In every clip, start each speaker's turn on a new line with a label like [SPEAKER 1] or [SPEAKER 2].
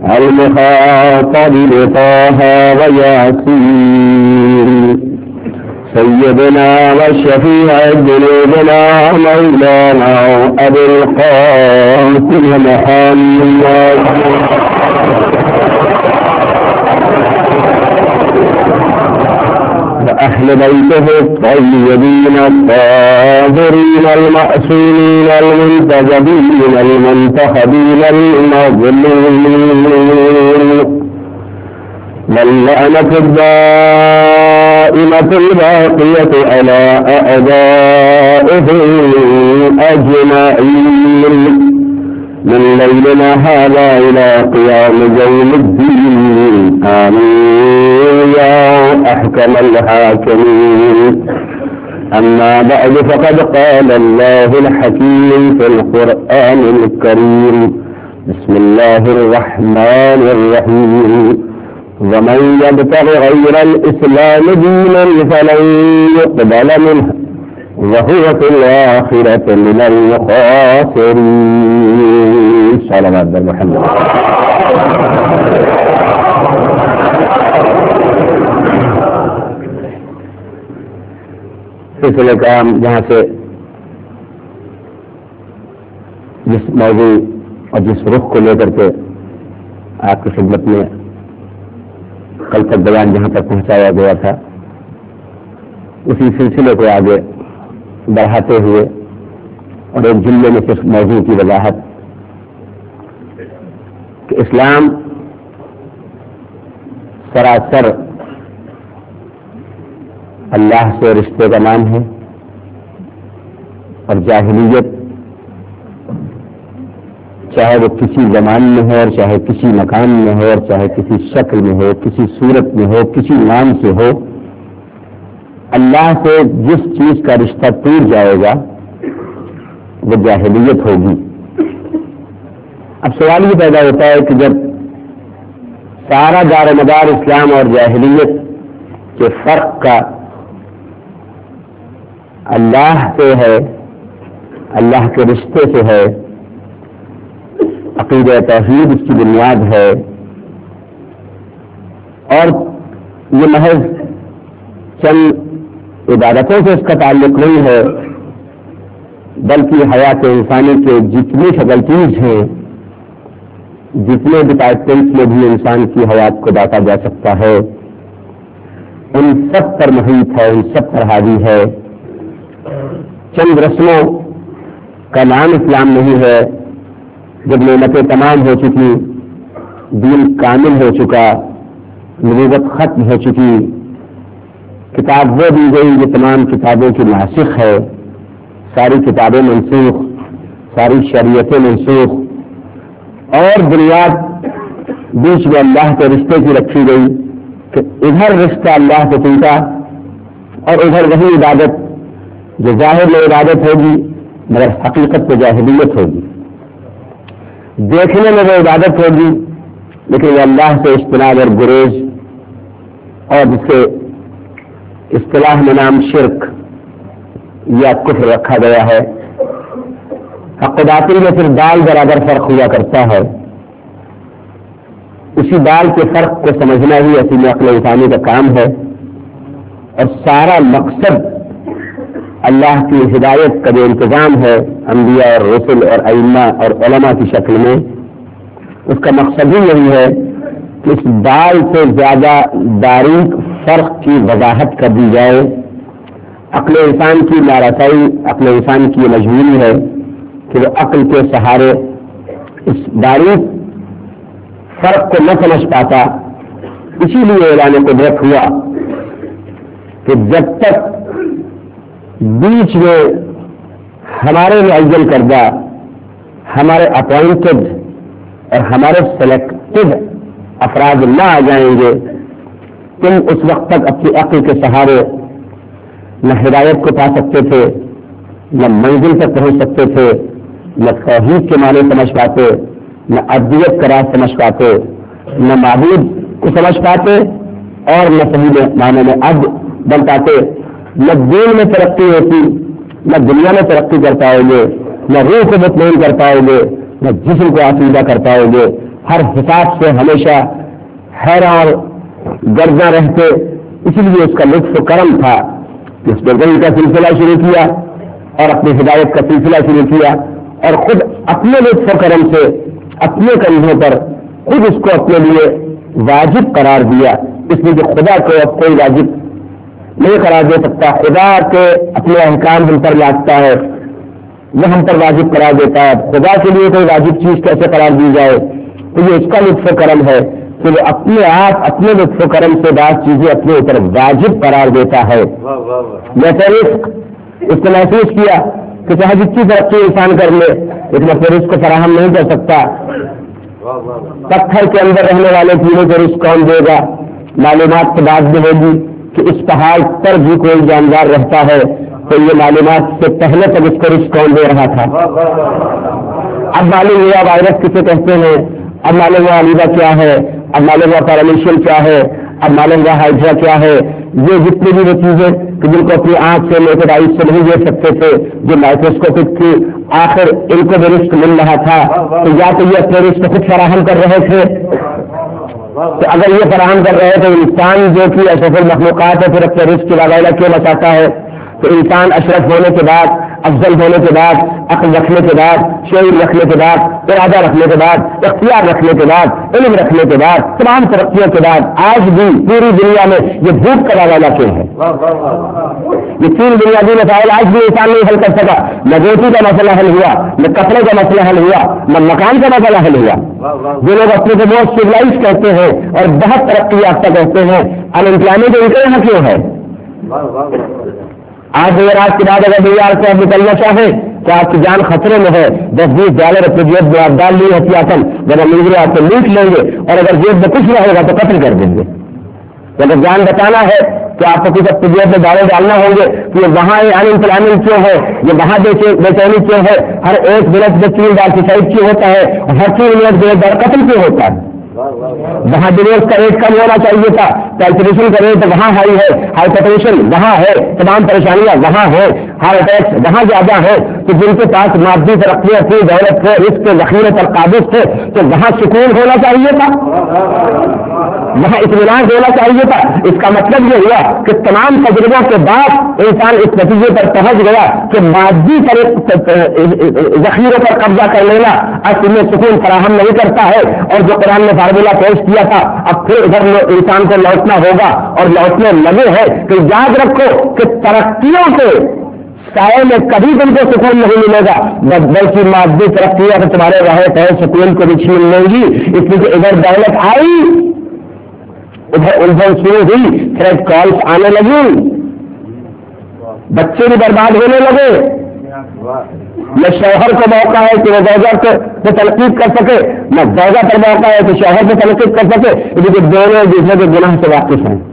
[SPEAKER 1] المخاطب لطه وياسين سيدنا وشفيع ذنوبنا مولانا أبي القاسم محمد وأهل بيته الطيبين الطاهرين المعصومين المنتجبين المنتخبين المظلومين واللعنة الدائمة الباقية على أعدائهم أجمعين من ليلنا هذا إلى قيام يوم الدين آمين يا أحكم الحاكمين. أما بعد فقد قال الله الحكيم في القرآن الكريم بسم الله الرحمن الرحيم ومن يبتغ غير الإسلام دينا فلن يقبل منه وهو في الآخرة من الخاسرين. صلوات محمد. سلسلہ کام جہاں سے جس موضوع اور جس رخ کو لے کر کے آپ کی خدمت میں کل تک بیان جہاں تک پہنچایا گیا تھا اسی سلسلے کو آگے بڑھاتے ہوئے اور ایک جملے میں صرف موضوع کی وضاحت کہ اسلام سراسر اللہ سے رشتے کا نام ہے اور جاہلیت چاہے وہ کسی زمان میں ہو اور چاہے کسی مکان میں ہو اور چاہے کسی شکل میں ہو کسی صورت میں ہو کسی نام سے ہو اللہ سے جس چیز کا رشتہ ٹوٹ جائے گا وہ جاہلیت ہوگی. اب سوال یہ پیدا ہوتا ہے کہ جب سارا دار و مدار اسلام اور جاہلیت کے فرق کا اللہ سے ہے اللہ کے رشتے سے ہے عقیدہ توحید اس کی بنیاد ہے اور یہ محض چند عبادتوں سے اس کا تعلق نہیں ہے بلکہ حیات انسانی کے جتنی فیکلٹیز ہیں جتنے ڈپارٹمنٹس میں بھی انسان کی حیات کو بانٹا جا سکتا ہے ان سب پر محیط ہے ان سب پر حاوی ہے. چند رسموں کا نام اسلام نہیں ہے. جب نعمتیں تمام ہو چکی دین کامل ہو چکا نبوت ختم ہو چکی کتاب وہ دی گئی یہ تمام کتابوں کی ناسخ ہے ساری کتابیں منسوخ ساری شریعتیں منسوخ اور بنیاد بیچ میں اللہ کے رشتے کی رکھی گئی کہ ادھر رشتہ اللہ سے ٹوٹا اور ادھر وہی عبادت جو ظاہر میں عبادت ہوگی مگر حقیقت میں جاہلیت ہوگی. دیکھنے میں وہ عبادت ہوگی لیکن وہ اللہ سے اجتناب اور گریز اور جس کے اصطلاح میں نام شرک یا کفر رکھا گیا ہے. حق و باطل میں پھر دال برابر فرق ہوا کرتا ہے. اسی دال کے فرق کو سمجھنا ہی اصل عقل انسانی کا کام ہے اور سارا مقصد اللہ کی ہدایت کا جو انتظام ہے انبیاء اور رسل اور ائمہ اور علماء کی شکل میں اس کا مقصد ہی یہی ہے کہ اس دال سے زیادہ باریک فرق کی وضاحت کر دی جائے. عقل انسان کی نارسائی عقل انسان کی یہ مجبوری ہے کہ وہ عقل کے سہارے اس باریک فرق کو نہ سمجھ پاتا. اسی لیے اعلان قدرت ہوا کہ جب تک بیچ میں ہمارے معین کردہ ہمارے اپوائنٹڈ اور ہمارے سلیکٹڈ افراد نہ آ جائیں گے تم اس وقت تک اپنی عقل کے سہارے نہ ہدایت کو پا سکتے تھے نہ منزل تک پہنچ سکتے تھے نہ توحید کے معنی سمجھ پاتے نہ ابدیت کا راز سمجھ پاتے نہ معبود کو سمجھ پاتے اور نہ صحیح معنی میں اب بن پاتے. نہ دین میں ترقی ہوتی نہ دنیا میں ترقی کر پاؤ گے نہ روح کو مطمئن کر پاؤ گے نہ جسم کو آسودہ کر پاؤ گے ہر حساب سے ہمیشہ حیران گرداں رہتے، اس لیے اس کا لطف و کرم تھا کہ اس نے وحی کا سلسلہ شروع کیا اور اپنی ہدایت کا سلسلہ شروع کیا، اور خود اپنے لطف و کرم سے اپنے کندھوں پر خود اس کو اپنے لیے واجب قرار دیا، اس لیے کہ خدا کو اب کوئی واجب نہیں قرار دے سکتا، خدا کے اپنے احکام ہم پر لاتا ہے، وہ ہم پر واجب قرار دیتا ہے، خدا کے لیے کوئی واجب چیز کیسے قرار دی جائے؟ تو یہ اس کا لطف و کرم ہے کہ وہ اپنے آپ اپنے لطف و کرم سے بعض چیزیں اپنے اوپر واجب قرار دیتا ہے۔ جیسے رزق، اس کو محسوس کیا کہ چاہے جتنی ترقی انسان کر لے لیکن اپنے رزق کو فراہم نہیں کر سکتا، پتھر کے اندر رہنے والے چیزوں کو رزق کون دے گا؟ معلومات کے بعد بھی ہوگی کہ اس پہاڑ پر بھی کوئی جاندار رہتا ہے، تو یہ معلومات سے پہلے تک اس کو رزق کون دے رہا تھا؟ اب معلوم ہوا وائرس کسے کہتے ہیں، اب معلوم ہوا الیبا کیا ہے، اب معلوم ہوا پیرامشین کیا ہے، اب معلوم ہوا ہائیڈرا کیا ہے۔ یہ جتنی بھی وہ چیزیں کہ جن کو اپنی آنکھ سے نیکڈ آئی سے نہیں دیکھ سکتے تھے، جو مائکروسکوپک تھی، آخر ان کو بھی رزق مل رہا تھا، تو یا تو یہ اپنے رزق خود فراہم کر رہے تھے، تو اگر یہ فراہم کر رہے تو انسان جو کہ اشرف المخلوقات ہے پھر اپنے رزق کی وغیرہ کیوں بچاتا ہے؟ تو انسان اشرف ہونے کے بعد، افضل ہونے کے بعد، عقل رکھنے کے بعد، شعور رکھنے کے بعد، ارادہ رکھنے کے بعد، اختیار رکھنے کے بعد، علم رکھنے کے بعد، تمام ترقیوں کے بعد آج بھی پوری دنیا میں یہ بھوک کا والا کیوں ہے؟ یہ تین بنیادی مسائل آج بھی انسان نہیں حل کر سکا، نہ روٹی کا مسئلہ حل ہوا، نہ کپڑے کا مسئلہ حل ہوا، نہ مکان کا مسئلہ حل ہوا۔ جو لوگ اپنے کو بہت سویلائز کہتے ہیں اور بہت ترقی یافتہ کہتے ہیں، انمپلائمنٹ ان کے یہاں کیوں ہے؟ آج دیر رات کے بعد اگر بازار سے آپ نکلنا چاہیں تو آپ کی جان خطرے میں ہے، $10-20 اپنے جیب میں آپ ڈال لیے احتیاطاً، ورنہ ملزم آپ کو لوٹ لیں گے، اور اگر جیب میں کچھ نہ ہوگا تو قتل کر دیں گے۔ اگر جان بچانا ہے تو آپ کو کچھ اپنی جیب میں دارے ڈالنا ہوں گے کہ وہاں ان امپلائمنٹ کیوں ہے، یہ وہاں بے چینی کیوں ہے، ہر ایک منٹ میں 3 بار سوسائڈ کیوں ہوتا ہے، اور ہر 3 منٹ میں 1 بار قتل کیوں ہوتا ہے؟ وہاں ڈیوورس کا ریٹ کم ہونا چاہیے تھا، کیلکولیشن کا ریٹ وہاں ہائی ہے، ہائپرٹینشن وہاں ہے، تمام پریشانیاں وہاں ہے، ہارٹ اٹیکس وہاں زیادہ ہے، تو جن کے پاس مادی ترقیاں تھی، دولت تھے، اس کے ذخیرے پر قابض تھے، تو وہاں سکون ہونا چاہیے تھا، وہاں اطمینان ہونا چاہیے تھا۔ اس کا مطلب یہ ہوا کہ تمام تجربوں کے بعد انسان اس نتیجے پر پہنچ گیا کہ مادی ذخیروں پر قبضہ کر لینا اصل میں سکون فراہم نہیں کرتا ہے، اور جو قرآن نے فارمولہ پیش کیا تھا اب پھر ادھر انسان کو لوٹنا ہوگا، اور لوٹنے لگے ہے کہ یاد رکھو کہ ترقیوں کے سائے میں کبھی تم کو سکون نہیں ملے گا، بلکہ مادی ترقیاں تو تمہارے رہے تھے سکون کو بھی چھین لیں گی، اس لیے کہ ادھر دولت آئی، ادھر الجھن شروع ہوئی، تھریٹ کالس آنے لگی، بچے بھی برباد ہونے لگے۔ نہ شوہر کو موقع ہے کہ وہ زوجہ کو تنقید کر سکے، نہ زوجہ پر موقع ہے کہ شوہر کو تنقید کر سکے، کیونکہ دونوں ایک دوسرے کے گناہ سے واقف ہیں۔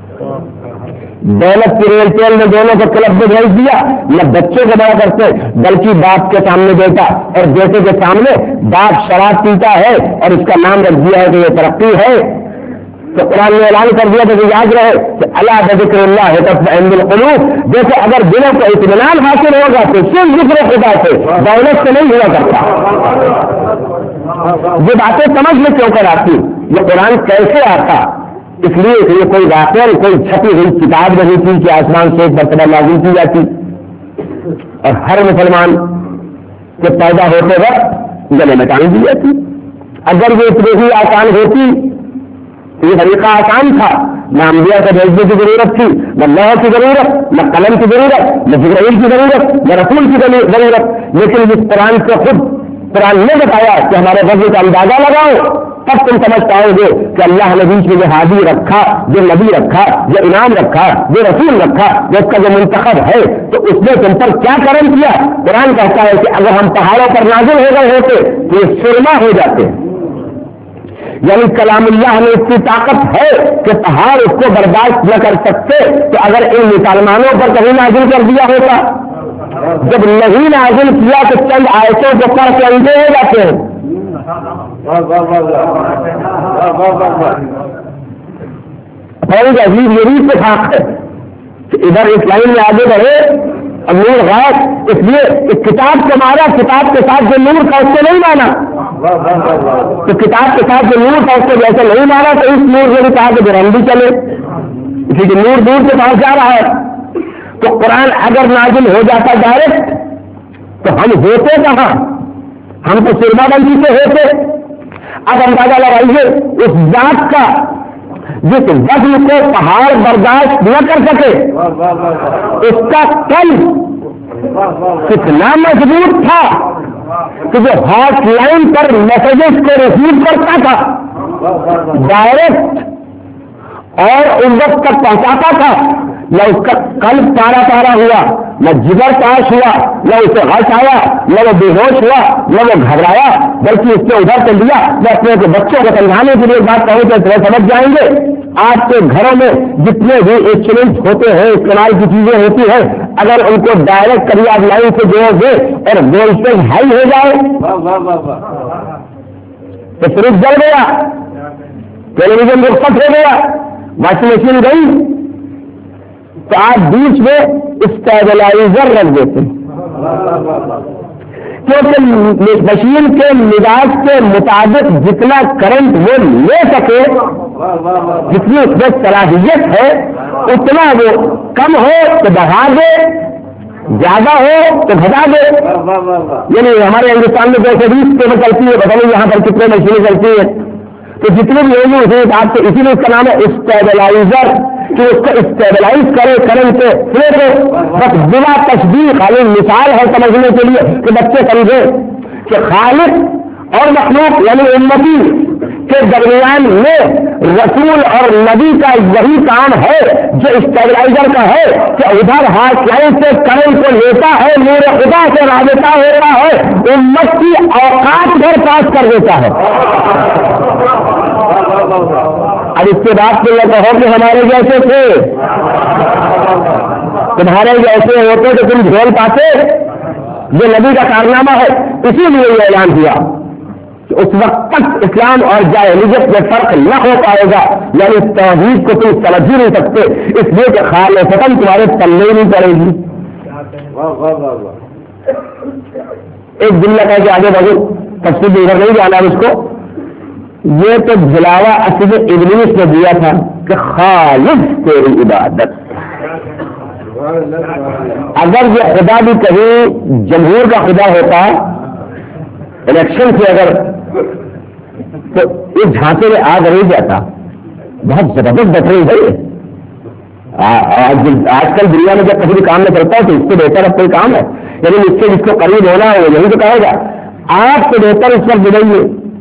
[SPEAKER 1] دولت کی ریل ٹیل نے دونوں کو کلب میں بھیج دیا، نہ بچوں کو بڑا کرتے بلکہ باپ کے سامنے بیٹا اور بیٹے کے سامنے باپ شراب پیتا ہے اور اس کا نام رکھ دیا ہے کہ یہ ترقی ہے۔ تو قرآن نے اعلان کر دیا کہ یاد رہے کہ اللہ بذکر اللہ تطمئن القلوب، جیسے اگر دلوں کو اطمینان حاصل ہوگا تو صرف ذکر خدا سے، دولت سے نہیں ہوا کرتا۔ یہ باتیں سمجھ میں کیوں کر آتی، یہ قرآن کیسے آتا؟ اس لیے کہ یہ کوئی واقعہ کوئی چھپی ہوئی کتاب نہیں تھی کہ آسمان سے ایک مرتبہ نازل کی جاتی اور ہر مسلمان کے پیدا ہوتے وقت گلے میں ٹانگ دی جاتی۔ اگر یہ اتنی ہی آسان ہوتی، یہ طریقہ آسان تھا، نہ انبیاء کو بھیجنے کی ضرورت تھی، نہ لوح کی ضرورت، نہ قلم کی ضرورت، نہ جبرائیل کی ضرورت، نہ رسول کی ضرورت، لیکن اس قرآن سے خود قرآن نے بتایا کہ ہمارے وضو کا اندازہ لگاؤ، تب تم سمجھ پاؤ گے کہ اللہ نے بیچ میں جو ہادی رکھا، جو نبی رکھا، جو انعام رکھا، جو رسول رکھا، جو اس کا جو منتخب ہے، تو اس نے تم پر کیا کرم کیا۔ قرآن کہتا ہے کہ اگر ہم پہاڑوں پر نازل ہو گئے ہوتے تو یہ سرما ہو جاتے، یعنی کلام اللہ میں اتنی طاقت ہے کہ پہاڑ اس کو برداشت نہ کر سکتے، تو اگر ان مسلمانوں پر کہیں نازل کر دیا ہوتا، جب نہیں نازل کیا تو چند آیتوں کو پڑھ کے اندھے ہو جاتے ہیں۔ بہت عجیب یہی اتفاق ہے کہ ادھر اس لائن میں آگے بڑھے اب نور غائب، اس لیے اس کتاب کو مارا، کتاب کے ساتھ جو نور تھا اس کو نہیں مانا، تو کتاب کے ساتھ جو نور تھا اس کو جیسے نہیں مانا تو اس نور نے بھی کہا کہ پھر ہم بھی چلے، اسی لیے نور دور سے پہنچ جا رہا ہے۔ تو قرآن اگر نازل ہو جاتا ڈائریکٹ تو ہم ہوتے کہاں، ہم تو سرما بندی سے ہوتے۔ اب اندازہ لگائیے اس ذات کا جس وزن کو پہاڑ برداشت نہ کر سکے، اس کا قلب کتنا مضبوط تھا کہ جو ہاٹ لائن پر میسجز کو ریسیو کرتا تھا ڈائریکٹ اور اس وقت تک پہنچاتا تھا، نہ اس کا قلب تارا تارا ہوا، نہ جگر تاش ہوا، نہ اسے غش آیا، نہ وہ بے ہوش ہوا، نہ وہ گھبرایا، بلکہ اس نے ادھر کر دیا۔ میں اپنے بچوں کو سمجھانے کے لیے بات کہوں تو تمہیں سمجھ جائیں گے، آپ کے گھروں میں جتنے بھی انسٹرومنٹ ہوتے ہیں، استعمال کی چیزیں ہوتی ہیں، اگر ان کو ڈائریکٹ کریاب لائن سے جوڑ دے اور وولٹیج ہائی ہو جائے تو فریج جل گیا، ٹیلی ویژن رخصت ہو گیا، واشنگ مشین گئی، تو آپ بیچ میں اسٹیبلائزر رکھ دیتے ہیں، کیونکہ مشین کے مزاج کے مطابق جتنا کرنٹ وہ لے سکے، جتنی اس میں صلاحیت ہے اتنا وہ کم ہو تو بڑھا دے، زیادہ ہو تو گھٹا دے۔ یعنی ہمارے ہندوستان میں 220 پہ چلتی ہے، پتہ نہیں یہاں پر کتنے مشینیں چلتی ہیں، تو جتنے بھی ہوگی اسی حساب سے، اسی لیے اس کا نام ہے اسٹیبلائزر، کہ اس کو اسٹیبلائز کرے کرنٹ سے پھر بس بلا تشبیہ، خالی مثال ہے سمجھنے کے لیے کہ بچے سمجھے کہ خالق اور مخلوق یعنی امتی کے درمیان میں رسول اور نبی کا یہی کام ہے جو اسٹیبلائزر کا ہے کہ ادھر ہاتھ لائن سے کرنٹ کو لیتا ہے، نور خدا سے رابطہ ہوتا ہے، امت کی اوقات گھر پاس کر دیتا ہے۔ اب اس کے بعد تو یہ کہو کہ ہمارے جیسے تھے، تمہارے جیسے ہوتے تو تم جھیل پاتے، یہ نبی کا کارنامہ ہے۔ اسی لیے یہ اعلان ہوا کہ اس وقت تک اسلام اور جاہلیت میں فرق نہ ہو پائے گا، یعنی توحید کو تم سمجھ ہی نہیں سکتے، اس لیے کہ خالصتاً تمہارے پلے نہیں پڑے گی۔ ایک جملہ کہہ کے آگے بڑھو، تفصیل ادھر نہیں جانا اس کو، یہ تو جلاوا اصل ابلیس نے دیا تھا کہ خالص تیری عبادت۔ اگر یہ خدا بھی کہیں جمہور کا خدا ہوتا الیکشن سے، اگر تو اس جھانسے میں آگ رہ جاتا۔ بہت زبردست بہترین ہے آج کل دنیا میں جب کسی بھی کام میں چلتا ہے تو اس سے بہتر اب کوئی کام ہے، یعنی اس سے جس کو قریب ہونا ہے وہ یہی تو کہے گا آپ سے بہتر اس وقت بڑھائیے،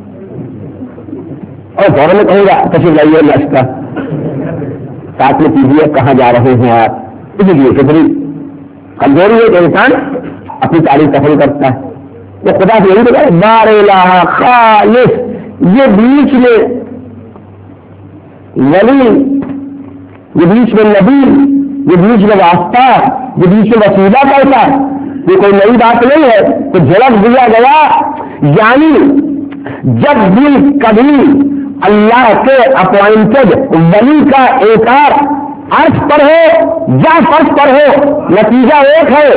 [SPEAKER 1] اور گھر میں کہوں گا کسی لائیے ناشتہ ساتھ میں کیجیے، کہاں جا رہے ہیں آپ۔ اسی لیے کتنی کمزوری ہے کہ انسان اپنی تعریف دفن کرتا ہے، وہ خدا سے یہی تو کہا بار الہ خالص، یہ بیچ میں ولی، یہ بیچ میں نبی، یہ بیچ میں واسطہ، یہ بیچ میں وسیلہ کرتا، یہ کوئی نئی بات نہیں ہے، تو جھلک دیا گیا۔ یعنی جب بھی کبھی اللہ کے اپوائنٹڈ ولی کا انکار عرش پر ہو یا فرش پر ہو، نتیجہ ایک ہے،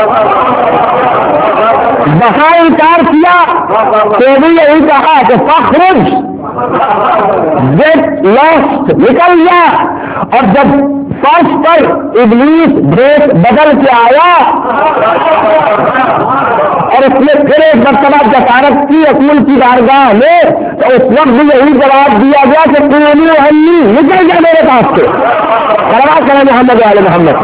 [SPEAKER 1] وہاں انکار کیا تو بھی یہی کہا کہ فخرج گیٹ لاسٹ، نکل جا، اور جب فرش پر ابلیس بریک بدل کے آیا اور اس نے پھر ایک مرتبہ جسارت کی اصول کی بارگاہ میں، تو اس وقت بھی یہی جواب دیا گیا کہ قومی ہنی، نکل جا میرے پاس سے، کروا کریں محمد علیہ محمد۔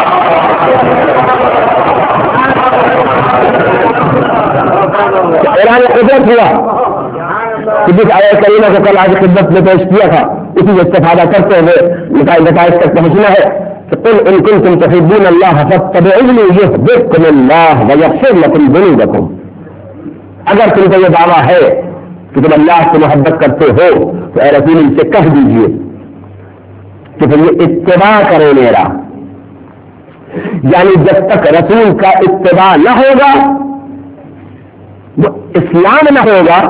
[SPEAKER 1] اعلان قدرت ہوا کہ جس آیت کریمہ کو کل آج خدمت میں پیش کیا تھا اسی سے استفادہ کرتے ہوئے نتائج تک پہنچنا ہے کہ قل ان کنتم تحبون اللہ فاتبعونی یحببکم اللہ ویغفر لکم ذنوبکم۔ اگر تم کو یہ دعویٰ ہے کہ تم اللہ سے محبت کرتے ہو تو اے رسول ان سے کہہ دیجئے کہ پھر یہ اتباع کرو میرا، یعنی جب تک رسول کا اتباع نہ ہوگا، وہ اسلام نہ ہوگا،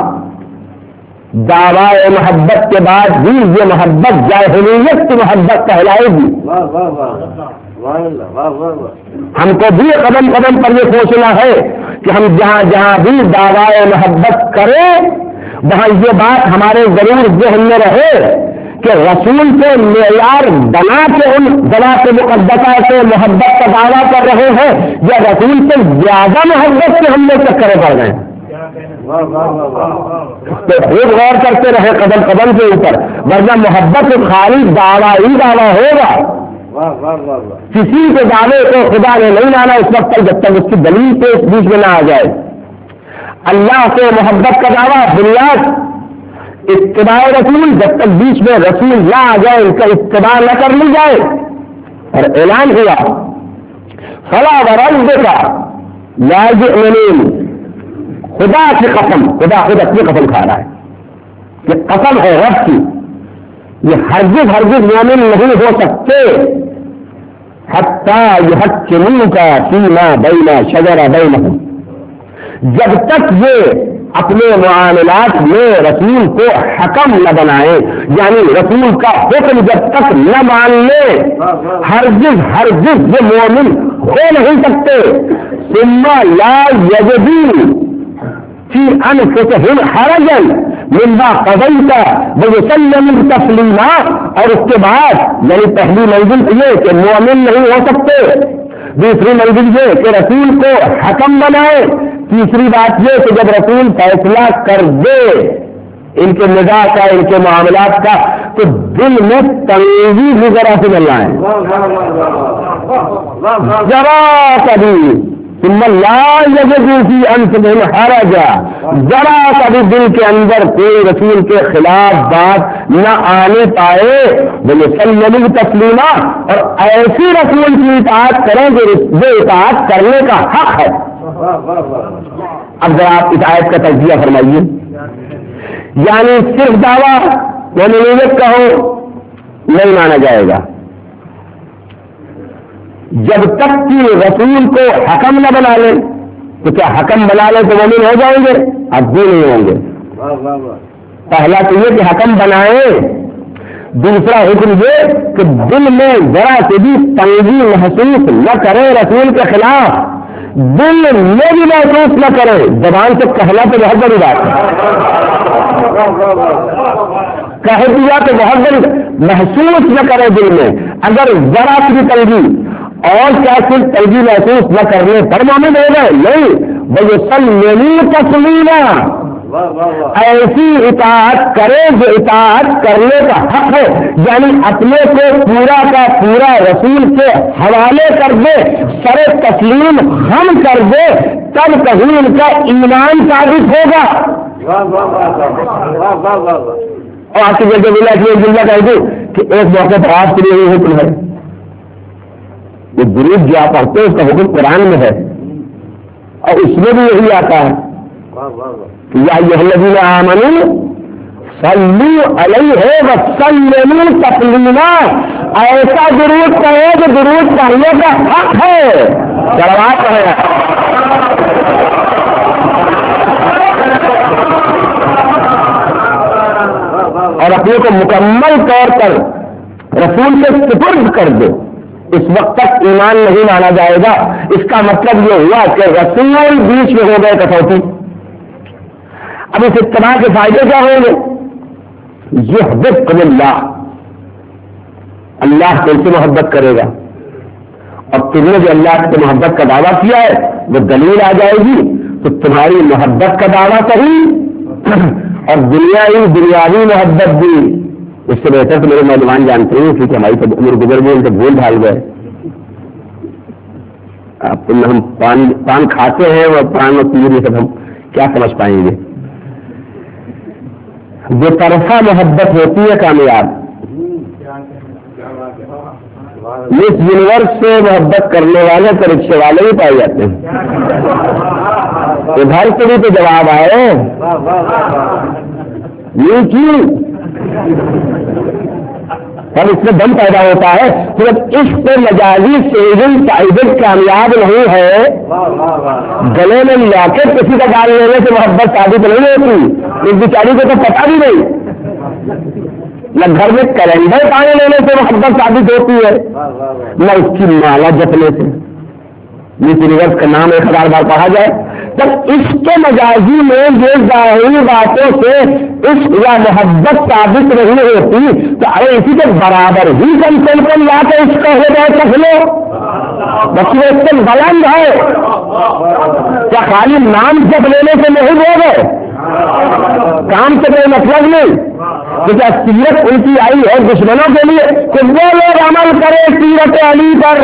[SPEAKER 1] دعوی محبت کے بعد بھی یہ محبت جاہلیت کی محبت کہلائے گی۔ ہم کو بھی قدم قدم پر یہ سوچنا ہے کہ ہم جہاں جہاں بھی دعوی محبت کریں وہاں یہ بات ہمارے ضرور ذہن میں رہے کہ رسول کے معیار بنا کے ان ذوات مقدسہ سے محبت کا دعویٰ کر رہے ہیں یا رسول سے زیادہ محبت سے ہم لوگ چکرے پڑ گئے ہیں. تو خود غور کرتے رہے قدم قدم کے اوپر، ورنہ محبت خالی دعویٰ ہی دعویٰ ہوگا. کسی کے دعوے کو خدا نے نہیں مانا اس وقت تک جب تک اس کی دلیل پیش بیچ میں نہ آ جائے. اللہ سے محبت کا دعویٰ بنیاد اتباع رسول، جب تک بیچ میں رسول نہ آ جائے ان کا اتباع نہ کر لی جائے. اور اعلان ہوا فلا وربک لا یؤمنون، خدا کی قسم، خدا خود اپنی قسم کھا رہا ہے کہ قسم ہے رب کی، یہ ہرگز ہرگز مومن نہیں ہو سکتے حتی یحکموک فیما بین شجر بینہم، جب تک یہ اپنے معاملات میں رسول کو حکم نہ بنائے، یعنی رسول کا حکم جب تک نہ مان لے ہرگز ہرگز یہ مومن ہو نہیں سکتے. ثم لا یجدوا فی انفسہم حرجا مما قضیت ویسلموا تسلیما. اور اس کے بعد یعنی پہلی منزل یہ کہ مومن نہیں ہو سکتے، دوسری منزل یہ کہ رسول کو حکم بنائے، تیسری بات یہ کہ جب رسول فیصلہ کر دے ان کے نگاہ کا، ان کے معاملات کا، تو دل میں تنگی بھی ذرا سے ملنا ہے، ذرا کبھی ثم لا یجدوا فی انفسہم حرجا، ذرا کبھی دل کے اندر کوئی رسول کے خلاف بات نہ آنے پائے. ویسلموا تسلیما، اور ایسی رسول کی اطاعت کریں جو اطاعت کرنے کا حق ہے. اب ذرا آپ اس آیت کا تجزیہ فرمائیے. یعنی صرف دعویٰ مومنیت کا ہو نہیں مانا جائے گا جب تک کہ رسول کو حکم نہ بنا لے. تو کیا حکم بنا لے تو مومن ہو جائیں گے؟ اب بھی نہیں ہوں گے. پہلا تو یہ کہ حکم بنائیں، دوسرا حکم یہ کہ دل میں ذرا سے بھی تنگی محسوس نہ کرے رسول کے خلاف، دل میں بھی محسوس نہ کرے. زبان سے کہنا تو بہت بڑی بات ہے، کہہ دیا تو بہت بڑی، محسوس نہ کرے دل میں اگر ذرا سی بھی تنگی. اور کیا صرف تنگی محسوس نہ کرنے پر مومن ہو گئے؟ نہیں، ویسلموا تسلیما، ایسی اطاعت کرے جو اطاعت کرنے کا حق ہے، یعنی اپنے کو پورا کا پورا رسول کے حوالے کر دے، سر تسلیم ہم کر دے، تب کہیں ان کا ایمان ثابت ہوگا. اور آپ کی جگہ ملا کہ جملہ کہہ دوں کہ ایک موقع پر آپ کے لیے یہ حکم ہے، یہ درود جو آپ پڑھتے ہیں اس کا حکم قرآن میں ہے اور اس میں بھی یہی آتا ہے یا ایھا الذین آمنوا صلوا علیہ وسلموا تسلیما. ایسا درود کہے کہ درود پڑھنے کا حق ہے. صلوات پڑھے اور اپنے کو مکمل طور پر رسول کے سپرد کر دو. اس وقت تک ایمان نہیں مانا جائے گا. اس کا مطلب یہ ہوا کہ رسول بیچ میں ہو گئے کٹوتی. اب اس اتباع کے فائدے کیا ہوں گے؟ یحببکم اللہ، اللہ تم سے محبت کرے گا. اور تم نے جو اللہ سے محبت کا دعویٰ کیا ہے وہ دلیل آ جائے گی تو تمہاری محبت کا دعویٰ صحیح اور دنیاوی محبت بھی. اس سے بہتر تو میرے نوجوان جانتے ہیں کیونکہ ہماری تو عمر گزر گئی، ان سے بھول بھال گئے. آپ ہم پان کھاتے ہیں اور پان اور پیر یہ سب ہم کیا سمجھ پائیں گے. جو طرفہ محبت ہوتی ہے کامیاب، اس یونیورس سے محبت کرنے والے تو رکشے والے بھی پائے جاتے ہیں. ادھر سے بھی تو جواب آئے یہ کیوں؟ اور اس میں دم پیدا ہوتا ہے. صرف اس پہ مجازی سیون سائڈ کامیاب نہیں ہے. گلے میں لا کے کسی کا گال لینے سے محبت ثابت نہیں ہوتی. اس بیچاری کو تو پتا بھی نہیں. نہ گھر میں کیلنڈر پانی لینے سے محبت ثابت ہوتی ہے، نہ اس کی مالا جپنے سے، مس یونیورس کا نام 1000 بار پڑھا جائے. جب اس کے مجازی میں یہ ظاہری باتوں سے عشق یا محبت ثابت نہیں ہوتی تو ارے اسی کے برابر ہی کم لا کے عشق ہو جائے کس لو بچے اس سے بلند ہے. کیا خالی نام جب لینے سے نہیں ہو گئے؟ کام سے کوئی مطلب نہیں، کیونکہ سیرت ان کی آئی ہے دشمنوں کے لیے کہ وہ لوگ عمل کرے سیرت علی پر.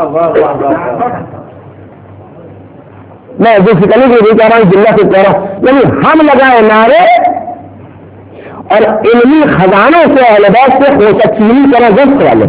[SPEAKER 1] میں بیسیکلی بھی نہیں کہہ رہا ہوں، جلہ سے کہہ رہا ہوں، یعنی ہم لگائے نعرے اور علمی خزانوں سے اہل بیت سے خوشچینی کریں دست والے.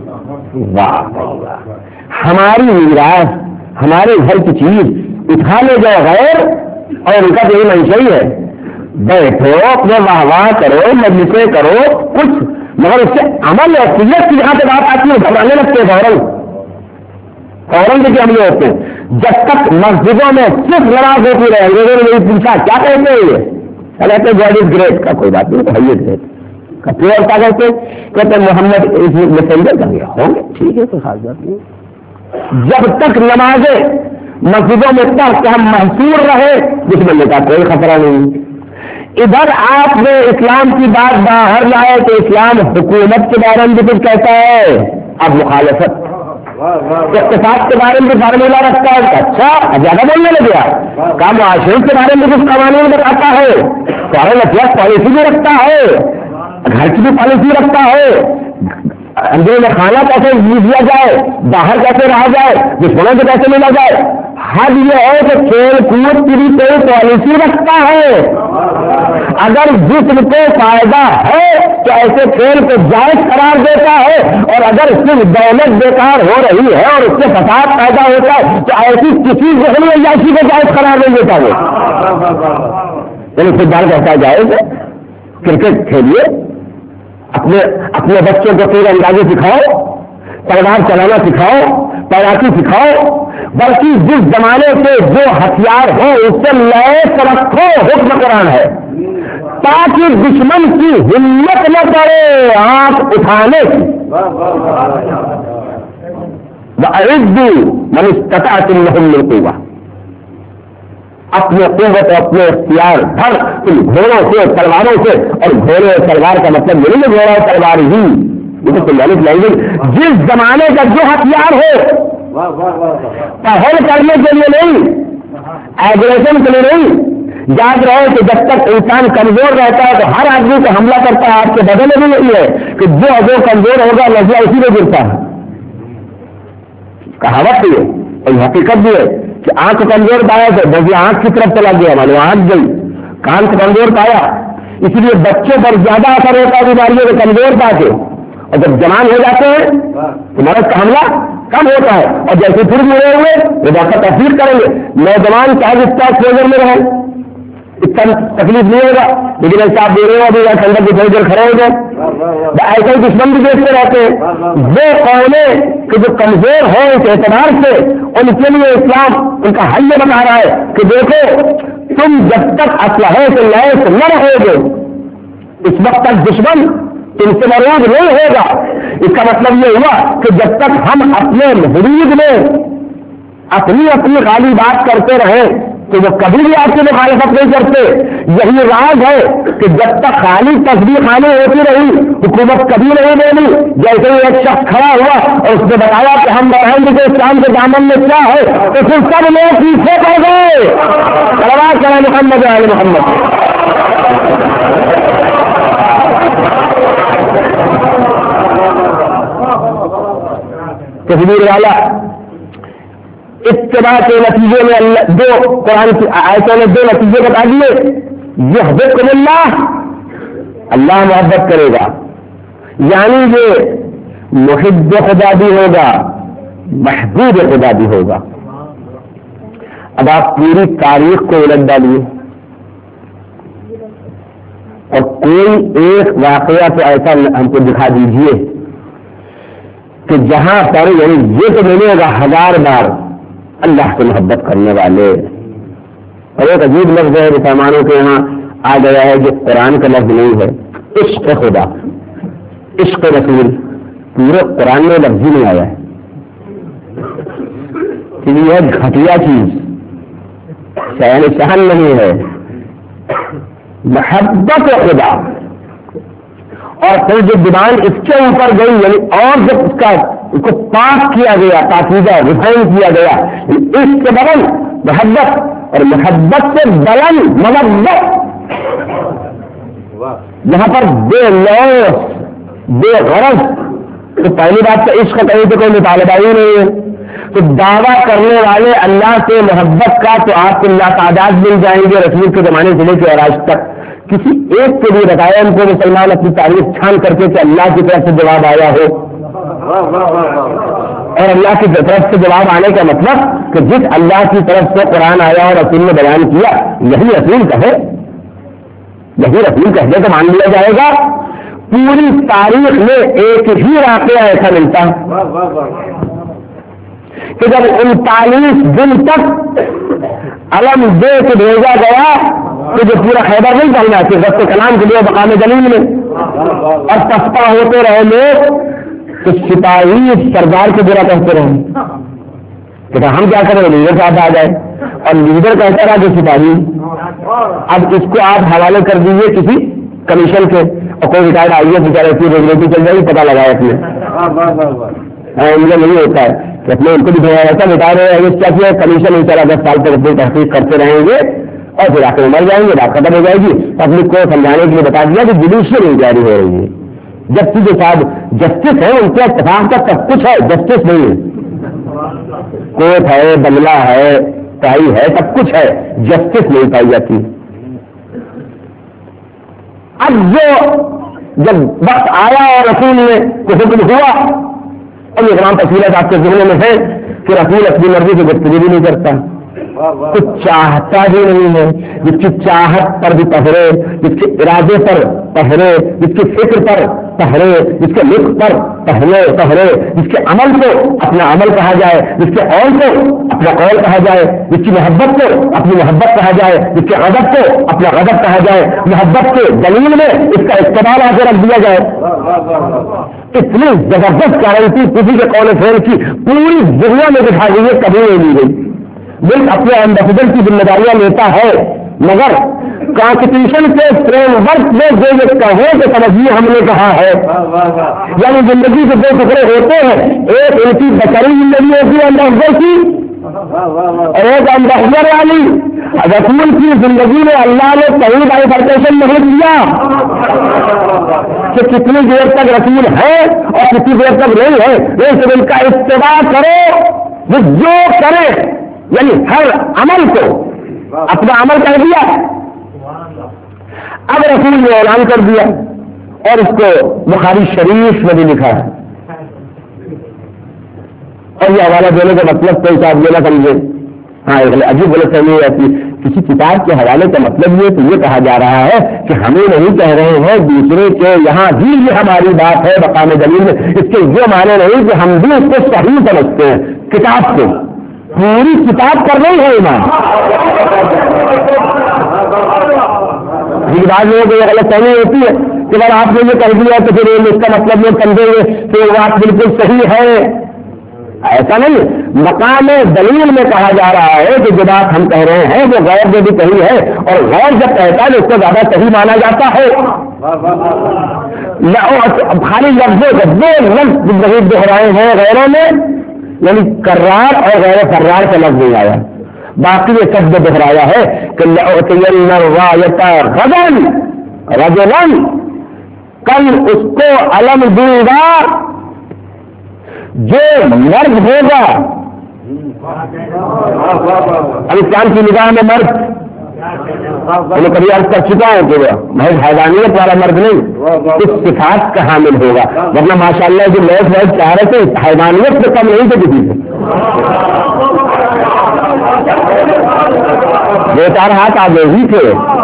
[SPEAKER 1] واہ، ہماری میراث، ہمارے گھر کی چیز اٹھا لے جاؤ غیر، اور ان کا تو یہ منشا ہی ہے بیٹھو اپنے واہ واہ کرو، مجلسیں کرو کچھ، مگر اس سے عمل اور سیرت کی جہاں سے بات آتی ہے گھبرانے لگتے ہیں فوراً دیکھیے حملے ہوتے ہیں. جب تک مسجدوں میں صرف نماز ہوتی رہے انگریزوں نے میری پوچھا کیا کہتے ہیں یہ، کہتے گاڈ از گریٹ کا کوئی بات نہیں ہے گریٹ کا پیور کیا کہتے محمد میسنجر کا گیا ہوں گے ٹھیک ہے کوئی خاص بات نہیں. جب تک نمازیں مسجدوں میں پڑھ کے ہم محصور رہے دشمن کا کوئی خطرہ نہیں. ادھر آپ نے اسلام کی بات باہر لائے تو اسلام حکومت کے بارے میں کچھ کہتا ہے، اب مخالفت اقتصاد کے بارے میں فارمولہ رکھتا ہے، اچھا زیادہ بولنے لگے آپ کا معاشرے کے بارے میں کچھ قوانین بتاتا ہے، فارن افیئر پالیسی بھی رکھتا ہے، گھر کی بھی پالیسی رکھتا ہے، اندر میں کھانا کیسے دیا جائے، باہر کیسے رہا جائے، دشمنوں سے کیسے ملا جائے. حد یہ ہے کہ کھیل کود کی بھی کوئی پالیسی رکھتا ہے. اگر جسم کو فائدہ ہے تو ایسے کھیل کو جائز قرار دیتا ہے، اور اگر صرف دولت بیکار ہو رہی ہے اور اس سے فساد پیدا ہوتا ہے تو ایسی کسی ذہنی عیاشی کو جائز قرار نہیں دیتا وہ. یعنی فٹ بال کہتا ہے جائز ہے، کرکٹ کھیلیے، اپنے بچوں کو تیر اندازی سکھاؤ، تلوار چلانا سکھاؤ، تیراکی سکھاؤ، بلکہ جس زمانے سے جو ہتھیار ہو اس سے لیس رکھو، حکم قرآن ہے، تاکہ دشمن کی ہمت نہ پڑے آنکھ اٹھانے کی. وَأَعِدُّوا مَنِ اسْتَطَعْتُم لَّهُم مِّن قُوَّةٍ، اپنے قوت اور اپنے اختیار بھر ان گھوڑوں سے تلواروں سے، اور گھوڑے اور تلوار کا مطلب یہ نہیں گھوڑا اور تلوار ہی، یہ تو لینگویج جس زمانے کا جو ہتھیار ہو، پہل کرنے کے لیے نہیں، ایگریشن کے لیے نہیں. یاد رہے کہ جب تک انسان کمزور رہتا ہے تو ہر آدمی کو حملہ کرتا ہے. آپ کے بدلے بھی نہیں ہے کہ جو کمزور ہوگا لذیذ اسی میں گرتا ہے. کہاوت بھی ہے اور حقیقت بھی ہے کہ آنکھ کمزور پایا تو بس آنکھ کی طرف چلا گیا، مانو آنکھ گئی. کان کو کمزور پایا، اسی لیے بچوں پر زیادہ اثر ہوتا ہے بیماریوں کو کمزور پا کے، اور جب جوان ہو جاتے ہیں تو مرض کا حملہ کم ہوتا ہے. اور جیسے پھر مڑے ہوئے وہ ڈاکٹر تحقیق کریں گے، نوجوان چاہے اسٹاک نظر میں رہے اتنا تکلیف نہیں ہوگا، لیکن ایسا آپ دے رہے ہو ابھی ٹھنڈک کی تھوڑی دیر کھڑے ہو گئے. ایسے ہی دشمن بھی دیکھتے رہتے ہیں. وہ قومیں کہ جو کمزور ہیں اس اعتبار سے، ان کے لیے اسلام ان کا حل بتا رہا ہے کہ دیکھو تم جب تک اسلحے سے لیس نہ رہو گے اس وقت تک دشمن تم سے مرعوب نہیں ہوگا. اس کا مطلب یہ ہوا کہ جب تک ہم اپنے حدود میں اپنی خالی بات کرتے رہے تو وہ کبھی بھی آپ کی مخالفت نہیں کرتے. یہی راز ہے کہ جب تک خالی تصویر خالی ہوتی رہی حکومت کبھی نہیں بولی. جیسے ہی ایک شخص کھڑا ہوا اور اس نے بتایا کہ ہم بڑھائیں گے اسلام کے دامن میں کیا ہے تو پھر سب لوگ پیچھے پڑ گئے. سلوات کریں محمد علی محمد. تصویر والا اتباع کے نتیجے میں دو قرآن کی آیتوں نے دو نتیجے بتا دیے. یحببکم اللہ، اللہ محبت کرے گا، یعنی یہ محب خدا بھی ہوگا محبوب خدا بھی ہوگا. اب آپ پوری تاریخ کو الٹ ڈالیے اور کوئی ایک واقعہ تو ایسا ہم کو دکھا دیجیے کہ جہاں پر یعنی یہ تو ملے گا 1000 بار اللہ سے محبت کرنے والے. اور ایک عجیب لفظ ہے مسلمانوں کے یہاں آ گیا ہے جو قرآن کا لفظ نہیں ہے، عشق خدا. عشق رسول پورے قرآن میں لفظ نہیں آیا ہے، یہ گھٹیا چیز شہن شہن نہیں ہے، محبت خدا. اور پھر جو زبان اس کے اوپر گئی یعنی اور جب اس کو پاک کیا گیا، پاکیزہ ریفائن کیا گیا، اس سے بدل محبت اور محبت سے بلند محبت. یہاں پر بے لوس بے غرض، تو پہلی بات تو عشق کہیں تو کوئی مطالبہ ہی نہیں ہے. تو دعویٰ کرنے والے اللہ سے محبت کا تو آپ کو اللہ تعداد مل جائیں گے رسول کے زمانے سے لے کے اور آج تک. کسی ایک کے لیے بتایا ان کو مسلمان اپنی تعریف چھان کر کے کہ اللہ کی طرف سے جواب آیا ہو. اور اللہ کی طرف سے جواب آنے کا مطلب کہ جس اللہ کی طرف سے قرآن آیا اور رسول نے بیان کیا یہی رسول کہے، یہی رسول کہنے کا مان لیا جائے گا. پوری تاریخ میں ایک ہی واقعہ ایسا ملتا کہ جب 39 دن تک علم دے کے بھیجا گیا تو جو پورا خیبر نہیں پہنچا کہ رب کلام کے لیے مقام دلیل میں اور پسپا ہوتے رہے لوگ تو سپاہی سردار کو برا کہتے رہے کہ ہم کیا کریں لیڈر صاحب آ جائے اور لیڈر کہتا رہا کہ سپاہی. اب اس کو آپ حوالے کر دیجیے کسی کمیشن کے اور کوئی ریٹائرڈ آئی ہے بیچارے کی ریگولیٹری چل جائے گی پتا لگایا اپنے نہیں ہوتا ہے کہ اپنے ان کو بھی بھیجا جاتا ریٹائر کیا کیا کمیشن ان شاء اللہ 10 سال تک اپنی تحقیق کرتے رہیں گے اور پھر آخر مر جائیں گے، بات ختم ہو جائے گی. پبلک کو سمجھانے کے لیے بتا دیا کہ جوڈیشل انکوائری ہو رہی ہے. جبکہ جو صاحب جسٹس ہے ان کے اتفاق کا سب کچھ ہے، جسٹس نہیں ہے. کوٹ ہے، بنگلہ ہے، ٹائی ہے، سب کچھ ہے، جسٹس نہیں پائی جاتی. اب جو جب وقت آیا اور رسول نے کو حکم ہوا اور یہ تمام تفصیلات آپ کے ذہن میں ہے کہ رسول اپنی مرضی سے گفتگو بھی نہیں کرتا، کچھ چاہتا بھی نہیں ہے. جس کی چاہت پر بھی پہرے، جس کے ارادے پر پہرے، جس کی فکر پر پہرے، جس کے لطف پر پہرے، جس کے عمل کو اپنا عمل کہا جائے، جس کے قول کو اپنا قول کہا جائے، جس کی محبت کو اپنی محبت کہا جائے، جس کے غضب کو اپنا غضب کہا جائے، محبت کے دلیل میں اس کا استعمال آ کے رکھ دیا جائے. اتنی زبردست گارنٹی کسی کے قول فعل کی پوری دنیا میں دکھا دی ہے، کبھی نہیں لی گئی. ملک اپنے ایمبیسڈر کی ذمہ داریاں لیتا ہے مگر کانسٹیٹیوشن کے فریم ورک میں جو یہ کہے کہ سمجھیے ہم نے کہا ہے، یعنی زندگی کے 2 ٹکڑے ہوتے ہیں، ایک ان کی بچری زندگی ہوتی ہے ایمبیسڈر کی اور ایک ایمبیسڈر والی. رسول کی زندگی میں اللہ نے کہیں بائیفرکیشن نہیں دیا کہ کتنی دیر تک رسول ہے اور کتنی دیر تک نہیں ہے. لیکن ان کا اتباع کرو، وہ جو کرے یعنی ہر عمل کو اپنا عمل کر دیا. اب رسول نے اعلان کر دیا اور اس کو بخاری شریف میں بھی لکھا ہے. اور یہ حوالہ دینے کا مطلب کوئی صاحب یہ نہ سمجھے ہاں عجیب غلط فہمی آتی کسی کتاب کے حوالے کا مطلب یہ تو یہ کہا جا رہا ہے کہ ہمیں نہیں کہہ رہے ہیں دوسرے کے یہاں بھی یہ ہماری بات ہے مقام دلیل میں. اس کے یہ معنی نہیں کہ ہم بھی اس کو صحیح سمجھتے ہیں، کتاب کو پوری کتاب پر نہیں ہے ایمان. بعض لوگوں کو یہ غلط فہمی ہوتی ہے کہ اگر آپ نے یہ کہہ دیا تو پھر اس کا مطلب یہ سمجھیں گے کہ وہ بات بالکل صحیح ہے. ایسا نہیں، مقام دلیل میں کہا جا رہا ہے کہ جو بات ہم کہہ رہے ہیں وہ غیر نے بھی کہی ہے اور غیر جب کہتا ہے اس کو زیادہ صحیح مانا جاتا ہے. خالی لفظ نہیں دہرائے ہیں غیروں میں، یعنی کرار اور غیر فرار کا لفظ نہیں آیا، باقی یہ شبد دہرایا ہے کہ رجلا کل اس کو علم دوں گا جو مرد ہوگا. اب اسلام کی نگاہ میں مرد میں کبھی عرض کر چکا ہوں کہ محض حیوانیت والا مرد نہیں، اس صفات کا حامل ہوگا. ورنہ ماشاء اللہ جو لوگ محض چاہ رہے تھے حیوانیت سے کم نہیں تھے کسی سے. 2-4 ہاتھ آگے ہی تھے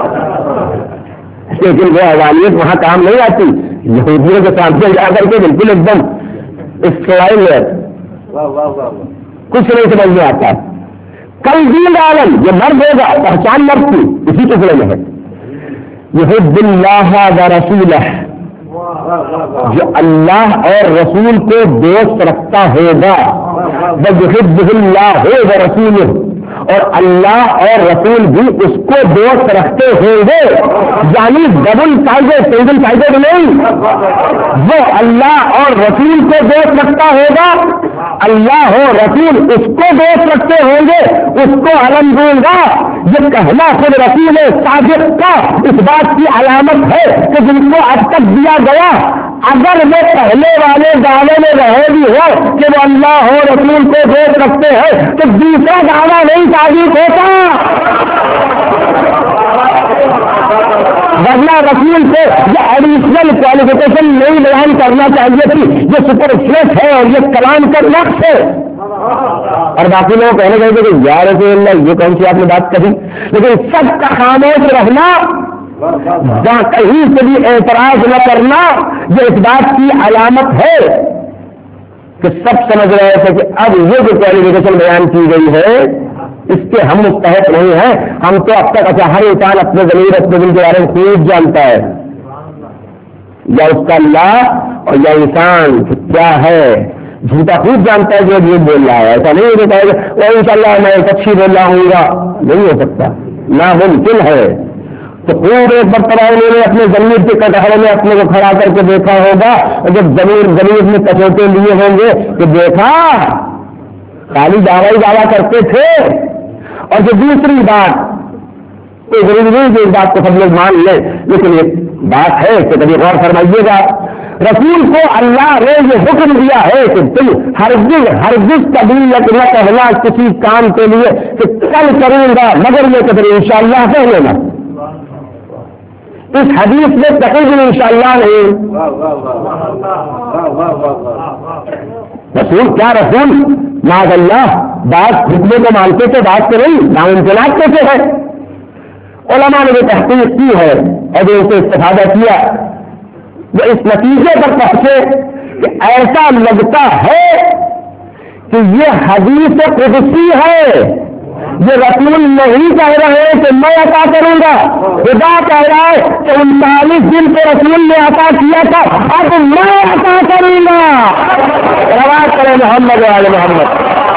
[SPEAKER 1] لیکن وہ حیوانیت وہاں کام نہیں آتی. یہودیوں کے سامنے جا کر کے بالکل ایک دم اسٹرائل ہے، کچھ نہیں سمجھ میں آتا. کل دین عالم یہ مرد ہوگا، پہچان مرد کی اسی ٹکڑے میں ہے. یہ باللہ و رسولہ جو اللہ اور رسول کو دوست رکھتا ہوگا وَيُحِبُّهُ اللَّهُ وَرَسُولُهُ، اور اللہ اور رسول بھی اس کو دوست رکھتے ہوں گے، یعنی ڈبل سائڈڈ سنگل سائڈڈ نہیں، وہ اللہ اور رسول کو دوست رکھتا ہوگا، اللہ اور رسول اس کو دوست رکھتے ہوں گے، اس کو علم دوں گا۔ یہ کہنا خود رسول صادق کا اس بات کی علامت ہے کہ جن کو اب تک دیا گیا، اگر وہ پہلے والے دعوے میں رہے بھی ہو کہ وہ اللہ اور رسول کو دوست رکھتے ہیں تو دوسرا دعویٰ نہیں ثابت ہوتا، ورنہ رسول کو یہ ایڈیشنل کوالیفیکیشن نہیں بیان کرنا چاہیے تھی، یہ سپرفلس ہے اور یہ کلام کا نقص ہے۔ اور باقی لوگ کہنے گئے کہ یا رسول اللہ یہ کون سی آپ نے بات کہی، لیکن سب کا خاموش رہنا، جہاں کہیں سے بھی اعتراض نہ کرنا، یہ اس بات کی علامت ہے کہ سب سمجھ رہے تھے کہ اب یہ جو کوالیفیکیشن بیان کی گئی ہے اس کے ہم مستحق نہیں ہیں، ہم تو اب تک اچھا ہر انسان اپنے ضمیر اپنے دل کے بارے میں خوب جانتا ہے، یا اس کا اللہ اور یا انسان کیا ہے، جھوٹا خوب جانتا ہے جو یہ بول رہا ہے، ایسا نہیں ہو سکتا ہے وہ انشاءاللہ میں اچھی بول رہا ہوں گا، نہیں ہو سکتا، ناممکن ہے۔ تو خوب ایک مرتبہ انہوں نے اپنے ضمیر کے کٹہرے میں اپنے کو کھڑا کر کے دیکھا ہوگا، اور جب ضمیر میں کچوٹے لیے ہوں گے کہ دیکھا خالی دعویٰ کرتے تھے، اور جو دوسری بات تو ضروری نہیں کہ اس بات کو سب لوگ مان لیں، لیکن ایک بات ہے کہ کبھی غور فرمائیے گا، رسول کو اللہ نے یہ حکم دیا ہے کہ تم ہرگز کبھی نہ کہنا کسی کام کے لیے کہ کل کروں گا مگر یہ کہ انشاءاللہ کہہ لینا، اس حدیث میں تقریباً انشاءاللہ نہیں۔ رسول کیا رسول معاذ اللہ بات خطبے کو مانتے تھے، بات کو نہیں، ناممکنات کیسے ہے؟ علماء نے یہ تحقیق کی ہے اور جو اسے استفادہ کیا وہ اس نتیجے پر پہنچے کہ ایسا لگتا ہے کہ یہ حدیث قدسی ہے، یہ رسول نہیں کہہ رہے کہ میں عطا کروں گا، خدا کہہ رہا ہے کہ 39 دن کو رسول نے عطا کیا تھا، اب میں عطا کروں گا۔ روایت کریں محمد وآل محمد۔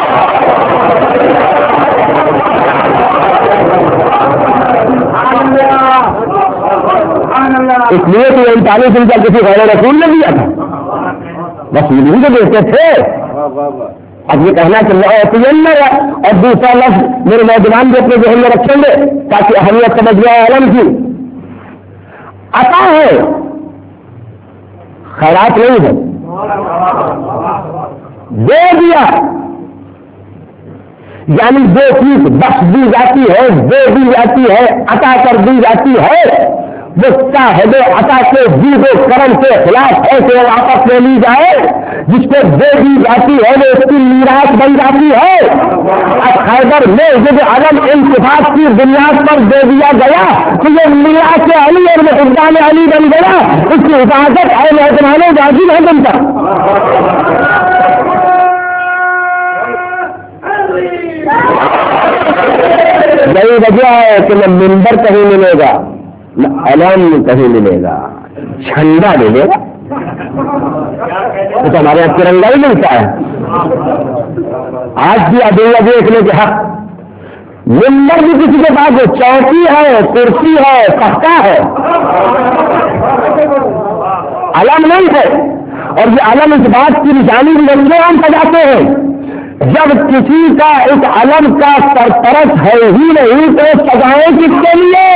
[SPEAKER 1] اس لیے کہ 39 دن کا کسی غیر رسول نے دیا تھا، رسول ہی تو دیتے تھے۔ اب یہ کہنا کہ اور دوسرا لفظ میرے نوجوان بھی اپنے ذہن میں رکھیں گے تاکہ اہمیت سمجھ جائے علم کی، عطا ہے خیرات نہیں ہے، دے دیا یعنی جو چیز بخش دی جاتی ہے، دے دی جاتی ہے، عطا کر دی جاتی ہے، وہ صاحب عطا کے جید و کرم کے خلاف ایسے واپس لے لی جائے، جس کو دے دی جاتی ہے وہ اس کی میراث بن جاتی ہے۔ اب خیبر میں جو علم انتفاق کی بنیاد پر دے دیا گیا تو یہ میراث علی اور محبان علی بن گیا، اس کی حفاظت اہل اعتماد واجب ہے بنتا۔ یہی وجہ ہے کہ نہ منبر کہیں ملے گا، نہ علم کہیں ملے گا، جھنڈا ملے گا تو ہمارے یہاں ترنگا ہی ملتا ہے۔ آج بھی ادلہ دیکھنے کے حق منبر بھی کسی کے پاس وہ چوکی ہے، کرسی ہے، تختہ ہے، علم نہیں ہے۔ اور یہ علم اس بات کی نشانی بھی بننے ہم سجاتے ہیں، جب کسی کا اس علم کا سرپرست ہے ہی نہیں تو سجائیں کس کے لیے؟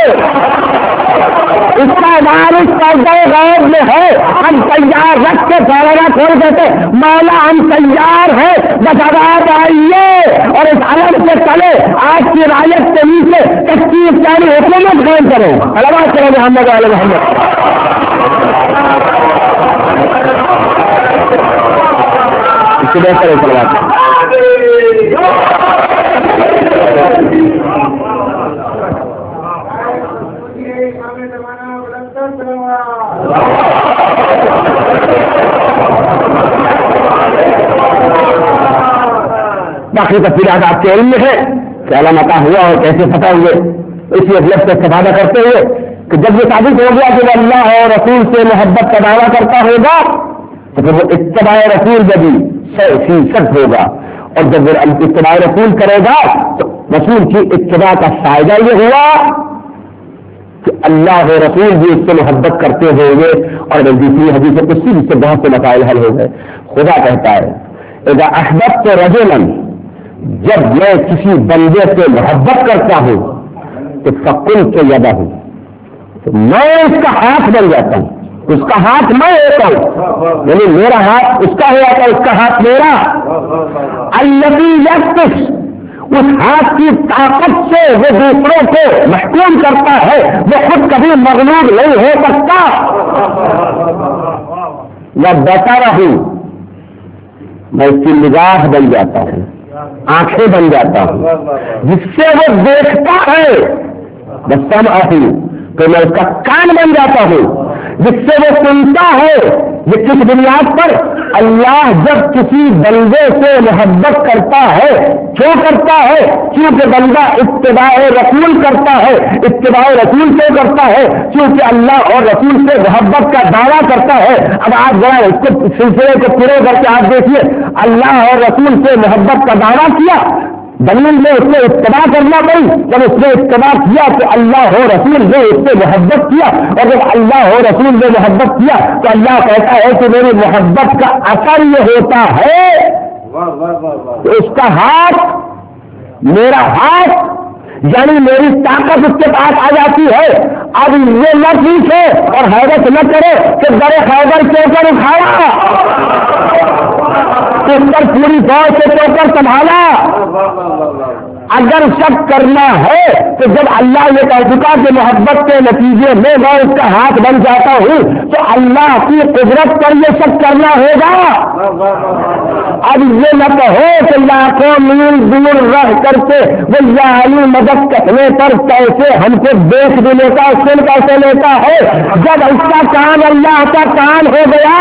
[SPEAKER 1] اس کا وارث پردہ غیب میں ہے، ہم تیار رکھ کے سالانہ کھول دیتے مولا ہم تیار ہیں، بس آباد آئیے اور اس علم کے تلے آج کی رعیت کے نیچے کشتی ساری حکومت قائم کریں۔ علامات کریں محمد علیہ محمد۔ اس سے بہتر ہے سلوات۔ باقی تفصیلات آپ کے علم میں ہے کہ علم عطا ہوا اور کیسے فتح ہوئے، اسی اجلس کا استفادہ کرتے ہوئے کہ جب یہ ثابت ہو گیا کہ وہ اللہ اور رسول سے محبت کا دعویٰ کرتا ہوگا تو پھر وہ اتباع رسول بھی 100% ہوگا، اور جب وہ اتباع رسول کرے گا تو رسول کی اتباع کا فائدہ یہ ہوا کہ اللہ اور رسول بھی اس سے محبت کرتے ہوں گے، اور دوسری حدیث قدسی سے بہت سے مسائل حل ہو گئے۔ خدا کہتا ہے اذا احببت رجلا، جب میں کسی بندے سے محبت کرتا ہوں تو فقلت یدہ، تو میں اس کا ہاتھ بن جاتا ہوں، اس کا ہاتھ میں ہوتا ہوں، یعنی میرا ہاتھ اس کا ہو جاتا ہے، اس کا ہاتھ میرا۔ الذی یبطش، اس ہاتھ کی طاقت سے وہ دوسروں کو محکوم کرتا ہے، وہ خود کبھی مغلوب نہیں ہو سکتا۔ میں بطرہ ہوں، میں اس کی نگاہ بن جاتا ہوں، آنکھیں بن جاتا ہوں، جس سے وہ دیکھتا ہے۔ بس سمعہ ہوں، تو میں اس کا کان بن جاتا ہوں، جس سے وہ سنتا ہے۔ یہ کس بنیاد پر؟ اللہ جب کسی بندے سے محبت کرتا ہے، کیوں کرتا ہے؟ کیونکہ بندہ اتباع رسول کرتا ہے۔ اتباع رسول کیوں کرتا ہے؟ کیونکہ اللہ اور رسول سے محبت کا دعویٰ کرتا ہے۔ اب آپ ذرا اس کو سلسلے کو پورے کر کے آپ دیکھیے، اللہ اور رسول سے محبت کا دعویٰ کیا، دلیل میں اس نے اتباع کرنا پڑی۔ جب اس نے اتباع کیا تو اللہ اور رسول نے اس سے محبت کیا، اور جب اللہ اور رسول نے محبت کیا تو اللہ کہتا ہے کہ میری محبت کا اثر یہ ہوتا ہے کہ اس کا ہاتھ، میرا ہاتھ، یعنی میری طاقت اس کے پاس آ جاتی ہے۔ اب یہ نہ پوچھے اور حیرت نہ کرے کہ در خیبر کے اوپر اٹھایا، اس پر پوری فوج سے چوکر سنبھالا۔ اگر شک کرنا ہے تو جب اللہ یہ کہہ چکا کہ محبت کے نتیجے میں میں اس کا ہاتھ بن جاتا ہوں تو اللہ کی قدرت پر یہ شک کرنا ہوگا۔ اب یہ نہ کہو کہ لاکھوں میل دور رہ کر کے وہ علی مدد کہنے پر کیسے ہم کو دیکھ بھی لیتا، سن کیسے لیتا ہے، جب اس کا کام اللہ کا کام ہو گیا۔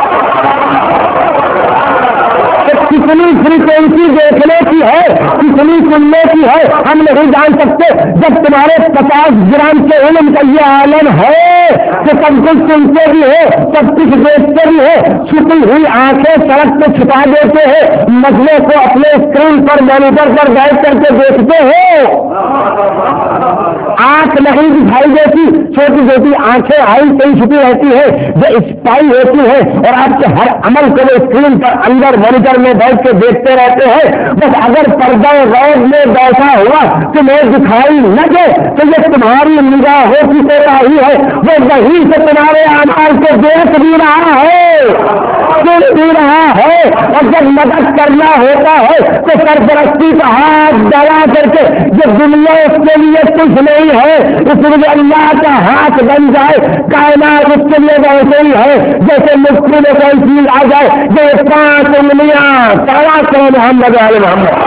[SPEAKER 1] کتنی فریکوینسی دیکھنے کی ہے، کتنی سننے کی ہے، ہم نہیں جان سکتے۔ جب تمہارے 50 گرام کے علم کا یہ عالم ہے کہ سب کچھ سنتے بھی ہو، سب کچھ دیکھتے بھی ہو، چھپی ہوئی آنکھیں سڑک پہ چھپا دیتے ہیں، مسئلے کو اپنے اسکرین پر مانیٹر پر بیٹھ کر کے دیکھتے ہو، آنکھ نہیں دکھائی دیتی، چھوٹی چھوٹی آنکھیں آئی کہیں چھپی رہتی ہے جو اسپائی ہوتی ہے، اور آپ کے ہر عمل کو وہ اسکرین پر اندر مانیٹر میں بیٹھ کے دیکھتے رہتے ہیں۔ بس اگر پردہ غیب میں بیٹھا ہوا تمہیں دکھائی نہ دے تو یہ تمہاری نگاہوں کی کوتاہی ہے، وہ وہیں سے تمہارے اعمال کو دیکھ بھی رہا ہے، سن بھی رہا ہے۔ اور جب مدد کرنا ہوتا ہے تو سرپرستی کا ہاتھ ڈلا کر کے یہ دنیا اس کے لیے کچھ نہیں ہے، اس لیے اللہ کا ہاتھ بن جائے، کائنات اس کے لیے ویسے ہی ہے جیسے مٹھی میں کوئی چیز آ جائے، یہ 5 انگلیاں سارا کو محمد علی محمد۔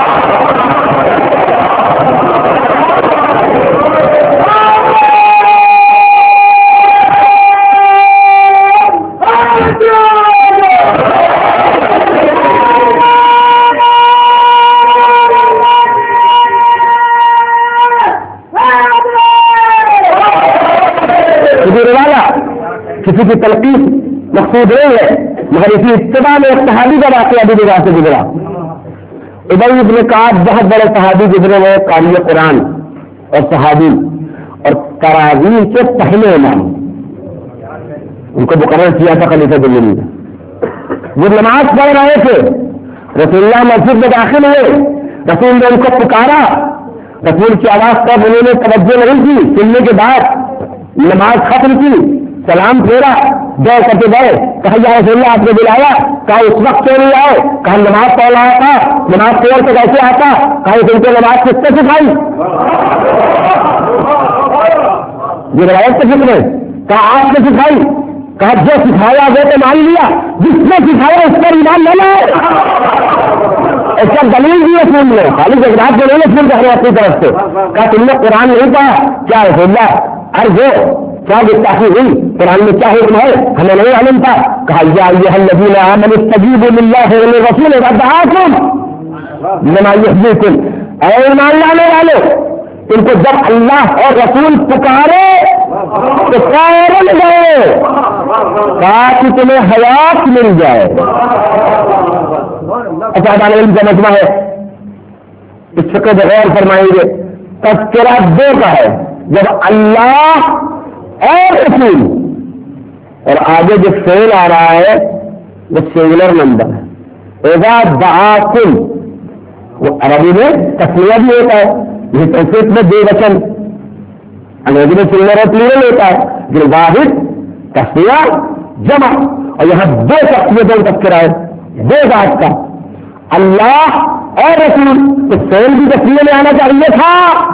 [SPEAKER 1] کسی کی تلقین مقصود نہیں ہے، مگر اسی اتباع میں ایک صحابی کا واقعہ بھی نگاہ سے گزرا۔ ابی بن کعب بہت بڑے صحابی گزرے ہوئے، قاری قرآن اور صحابی، اور تراویح کے پہلے امام، ان کو مقرر کیا تھا خلیفہ دلی نے۔ وہ نماز پڑھ رہے تھے، رسول اللہ مسجد میں داخل ہوئے، رسول نے ان کو پکارا، رسول کی آواز پر انہوں نے توجہ نہیں کی، سننے کے بعد نماز ختم کی، سلام پھیرا، دو کرتے گئے، کہا یا رسول اللہ آپ نے بلایا، کہا اس وقت کیوں نہیں آئے، کہا نماز پڑھ رہا تھا، نماز پڑھ کے کیسے آتا، کہا تم کو نماز کس سے سکھائی، یہ روایت سے فکر ہے، کہا آپ نے سکھائی، کہا جو سکھایا وہ تو مان لیا، جس نے سکھایا اس پر ایمان نہ لائے۔ ایسا دلیل بھی ہے فون میں، خالی جذبات جو نہیں فون کر رہے اپنی طرف سے، کہا تم نے قرآن نہیں پڑھا کیا رسول اللہ، ارے کیا گستاخی ہوئی، قرآن میں کیا حکم ہے ہمیں نہیں معلوم تھا، کہا یا ایھا الذین آمنوا استجیبوا للہ وللرسول اذا دعاکم لما یحییکم، اے ایمان لانے والو، ان کو جب اللہ اور رسول پکارے تو فوراً گئے تاکہ تمہیں حیات مل جائے. اچھا علم کا مجمع ہے, اس فقہ پہ غور فرمائیں گے. تذکرہ دو کا ہے, جب اللہ اور رسول, اور آگے جو فعل آ رہا ہے وہ سنگولر نمبر ہے. اذا دعاکم, وہ عربی میں تسمیہ بھی ہوتا ہے, یہ تنصیب میں بے وچن, انگریزی میں سنگولر اور پلورل ہوتا ہے, جو واحد تسمیہ جمع, اور یہاں دو شخصیتوں کا تذکرہ ہے, دو ذات کا, اللہ اور رسول. تو فعل بھی تسمیہ میں آنا چاہیے تھا.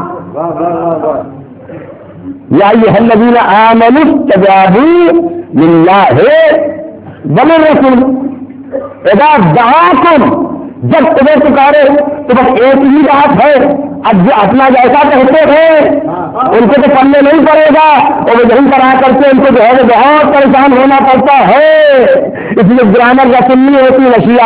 [SPEAKER 1] یا ایھا الذین آمنوا استجابوا للہ وللرسول اذا دعاکم, جب تمہیں پکارے تو بس ایک ہی بات ہے. اب جو اپنا جیسا کہتے ہیں ان کو تو پڑھنے نہیں پڑے گا, اور وہ یہیں پر آ کر کے ان کو جو ہے وہ بہت پریشان ہونا پڑتا ہے. اس لیے گرامر یا سننی ہوتی نشیا,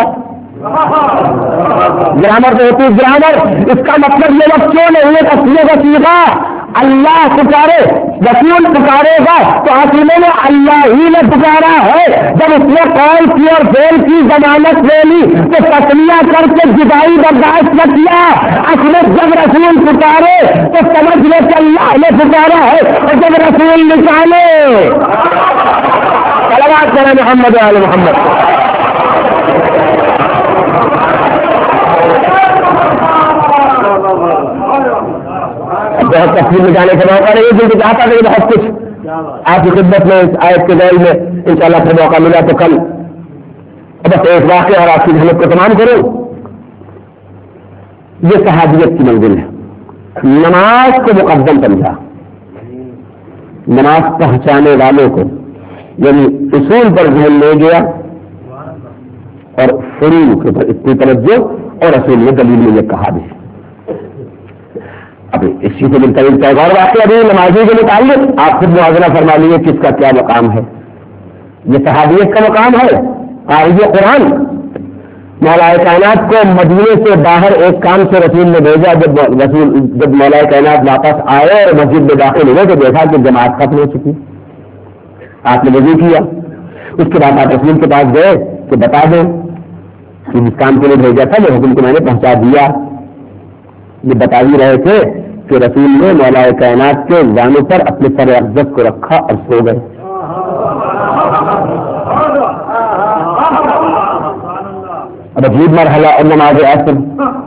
[SPEAKER 1] گرامر تو ہوتی گرامر. اس کا مطلب یہ وقت کیوں نہیں ہے تصویر کا سیکھا. اللہ پکارے, رسول پکارے گا تو حکیموں نے اللہ ہی نے پکارا ہے. جب اس نے قول کی اور فعل کی ضمانت لے لی تو تسمیہ کر کے جدائی برداشت نہ کیا. اصل جب رسول پکارے تو سمجھ لے کہ اللہ نے پکارا ہے, اور جب رسول نکالے صلوات علی محمد علی محمد. بہت تفصیل میں جانے کا موقع نہیں, جو چاہتا تھا بہت کچھ آپ کی خدمت میں اس آیت کے ذیل میں انشاءاللہ پھر موقع ملا تو کل بس ایک واقعہ اور آپ کی محنت کو تمام کروں. یہ صحابیت کی منزل ہے. نماز کو مقدم سمجھا, نماز پہنچانے والوں کو, یعنی اصول پر ذہن لے گیا اور فروع کے پر اتنی توجہ, اور رسول نے دلیل میں یہ کہا بھی. اب اسی سے ملتا جلتا ایک اور واقعہ ابھی نمازی کے متعلق آپ خود موازنہ فرما لیجیے کس کا کیا مقام ہے. یہ صحابیت کا مقام ہے. قاری قرآن مولا کائنات کو مدینے سے باہر ایک کام سے رسول نے بھیجا. جب مولا کائنات واپس آئے اور مسجد میں داخل ہوئے تو دیکھا کہ جماعت ختم ہو چکی. آپ نے وضو کیا, اس کے بعد آپ رسول کے پاس گئے کہ بتا دیں کہ جس کام کے لیے بھیجا تھا وہ حکم کو میں نے پہنچا دیا. یہ بتا ہی رہے تھے کہ رسول نے مولا کائنات کے زانوں پر اپنے سر اقدس کو رکھا اور سو گئے. اب عجیب مرحلہ اور نماز عصر,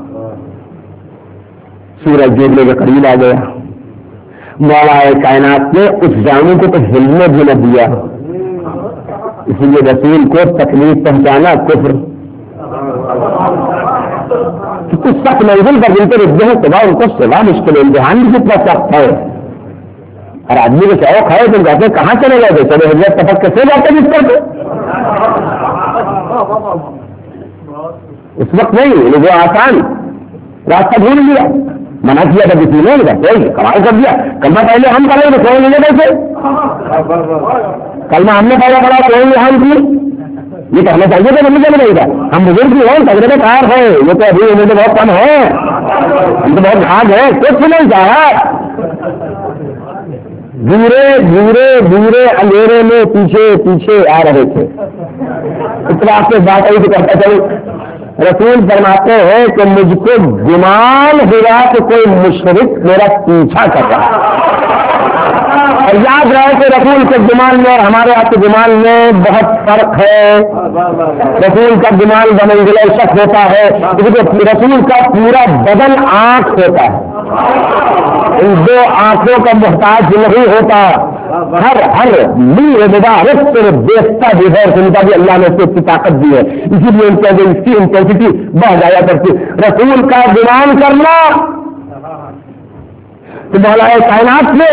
[SPEAKER 1] سورج ڈوبنے کے قریب آ گیا. مولا کائنات نے اس زانوں کو تو ہلنے بھی نہ دیا, اس لیے رسول کو تکلیف پہنچانا کفر. کچھ سخت منزل پر جن کے رجے ہیں صبح ان کو سوا مشکل امتحان بھی کتنا سخت ہے. اور آدمی کو شوق ہے تم کہتے کہاں چلے گئے تھے, چلے حضرت سفر کیسے جاتے جس پر اس وقت نہیں, وہ آسان راستہ بھول لیا, منع کیا تھا کسی نے, کوئی کمال کر دیا. کلمہ پہلے ہم پڑھیں گے کوئی نہیں بیٹھے, کلمہ ہم نے پہلے پڑھا کوئی نہیں ہم کی. یہ کہنا چاہیے کہ نہیں چلے گا. ہم بزرگ بھی ہیں, تجربے کار ہیں, یہ تو ابھی عمر بہت کم ہے, ہم تو بہت بھاگ ہے, کچھ نہیں چاہا. دھیرے دھیرے دھیرے اندھیرے میں پیچھے پیچھے آ رہے تھے. اتنا آپ سے بات آئی تو کرتا چلو. رسول فرماتے ہیں کہ مجھ کو گمان ہوا کہ کوئی مشرک میرا پیچھا کر رہا ہے. اور یاد رہے کہ رسول کے گمان میں اور ہمارے آپ کے گمان میں بہت فرق ہے. رسول کا گمان بمنزلہ شک ہوتا ہے, کیونکہ رسول کا پورا بدن آنکھ ہوتا ہے, ان دو آنکھوں کا محتاج نہیں ہوتا. ہر مبارک سے دیکھتا بھی ہے, سنتا بھی, اللہ نے اس کو طاقت دی ہے, اسی لیے ان کی انٹینسٹی بڑھ جایا کرتی. رسول کا گمان کرنا تو مولا کائنات میں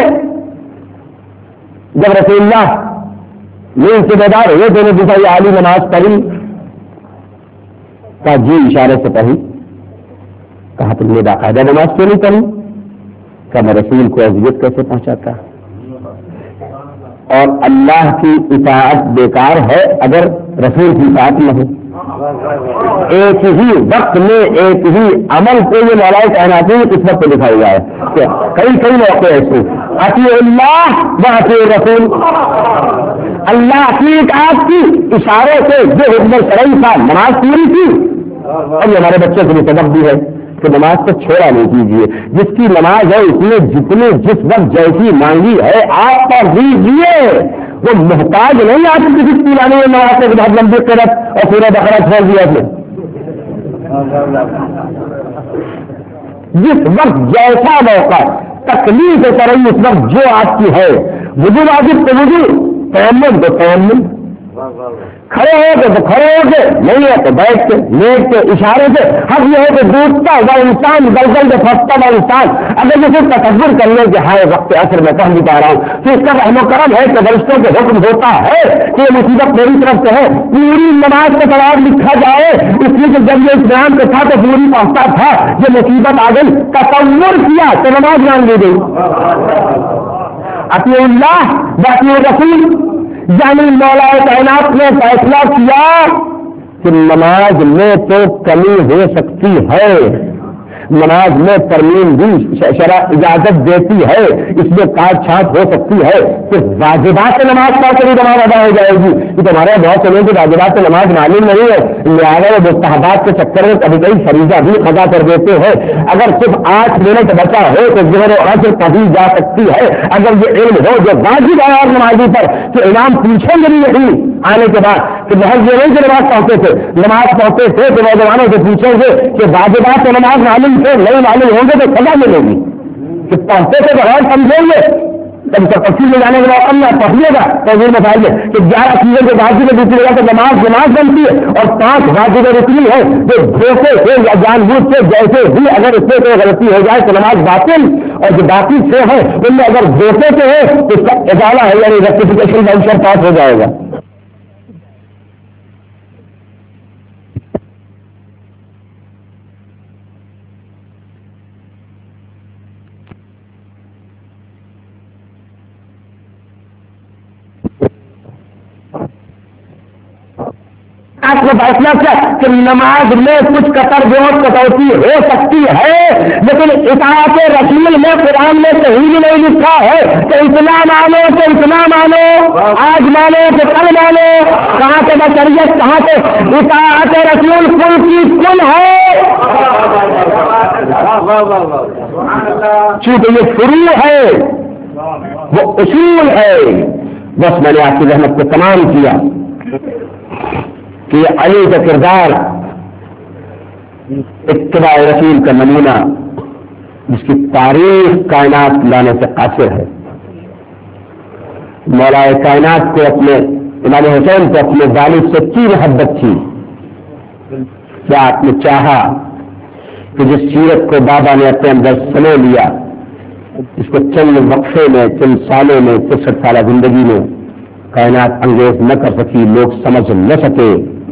[SPEAKER 1] جب رسول اللہ نیند سے بیدار ہوئے تو انہیں دوسرا عالی نماز پڑھی, کہا جی اشارے سے پڑھی. کہا تم نے باقاعدہ نماز کیوں نہیں پڑھی؟ کہا میں رسول کو اذیت کیسے پہنچاتا, اور اللہ کی اطاعت بیکار ہے اگر رسول کی اطاعت نہ ہو. ایک ہی وقت میں ایک ہی عمل کو یہ مولائے کائنات نے اس وقت لکھا ہوا ہے. کئی موقع ایسے اطیع اللہ و اطیع رسول. اللہ کی اطاعت کی اشارے سے جو حکم شرعی تھا نماز پوری تھی. اور یہ ہمارے بچوں کے لیے سبق بھی ہے کہ نماز کو چھوڑا نہیں کیجیے. جس کی نماز ہے اس نے جتنے جس وقت جیسی مانگی ہے آپ پر دیجیے. وہ محتاج نہیں آپ کسی پرانے نماز سے بہت لمبی قرت اور پورا بکرا چھوڑ دیا آپ نے. جس وقت جیسا موقع تکلیف کریں اس وقت جو آپ کی ہے وضو واجب تو وضو تیمم تو تیمم کھڑے ہو کے تو کھڑے ہو کے نہیں ہے تو بیٹھ کے لیٹ کے اشارے سے. حق یہ ہے کہ ڈوبتا ہوا انسان دلدل سے پھنستا ہوا انسان اگر جسے تصور کر لے کہ ہائے وقت اثر میں کہہ نہیں پا رہا ہوں تو اس کا رحم و کرم ہے کہ فرشتوں کے حکم ہوتا ہے کہ یہ مصیبت میری طرف سے ہے. پوری نماز کا ثواب لکھا جائے اس لیے کہ جب یہ اسلام کے تھا تو پوری پہنچتا تھا. یہ مصیبت آ گئی تصور کیا تو نماز مان لی گئی. اطیع اللہ و اطیع رسول یعنی مولا کائنات نے فیصلہ کیا کہ نماز میں تو کمی ہو سکتی ہے. نماز میں ترمیم بھی شرع اجازت دیتی ہے. اس میں کاٹ چھانٹ ہو سکتی ہے. صرف واجبات سے نماز پڑھ کر نماز ادا ہو جائے گی. یہ تمہارے بہت سمے کہ واجبات سے نماز معلوم نہیں ہے لہٰذا وہ مستحبات کے چکر میں کبھی کبھی فریضہ بھی قضا کر دیتے ہیں. اگر صرف 8 منٹ بچا ہو تو ظہر و عصر کبھی جا سکتی ہے. اگر یہ علم ہو جو واجب ہے اور نمازی پر کہ امام پوچھیں گے نہیں آنے کے بعد کہ محض یہ نہیں کہ نماز پڑھتے تھے نماز پڑھتے تھے تو نوجوانوں سے پوچھیں گے کہ واجبات سے نماز معلوم تھے نہیں معلوم ہوں گے تو سزا ملے گی. کہ پڑھتے تھے تو غیر سمجھیں گے جب تفصیل میں جانے کے بعد اللہ پڑھیے گا تو یہ بتائیے کہ 11 چیزیں جو واجب دوسری جگہ تو نماز بنتی ہے اور 5 واجب رکنی ہے جو دھوکے سے یا جان بوجھ سے جیسے بھی اگر اس سے کوئی غلطی ہو جائے تو نماز باطل. اور جو باقی 6 ہے ان میں اگر دھوکے سے ہے تو اس کا ادارہ ہے یعنی ریکٹیفیکیشن بینچر پاس ہو جائے گا. نے فیصلہ کیا کہ نماز میں کچھ قطر بہت کٹوتی ہو سکتی ہے لیکن اطاعت رسول میں قرآن میں کہیں بھی نہیں لکھا ہے کہ اتنا مانو تو اتنا مانو آج مانو تو کل مانو. کہاں سے بشریت کہاں سے اطاعت رسول کل کی کل ہے. چونکہ یہ فروع ہے وہ اصول ہے. بس میں نے آپ کی رحمت کو تمام کیا کہ علی کا کردار اتباع رسول کا نمونہ جس کی تاریخ کائنات لانے سے قاصر ہے. مولا کائنات کو اپنے امام حسین کو اپنے والد سے کی محبت تھی. کیا آپ نے چاہا کہ جس سیرت کو بابا نے اپنے اندر سمو لیا اس کو چند وقفے میں چند سالوں میں 63 سالہ زندگی میں کائنات انگیز نہ کر سکی لوگ سمجھ نہ سکے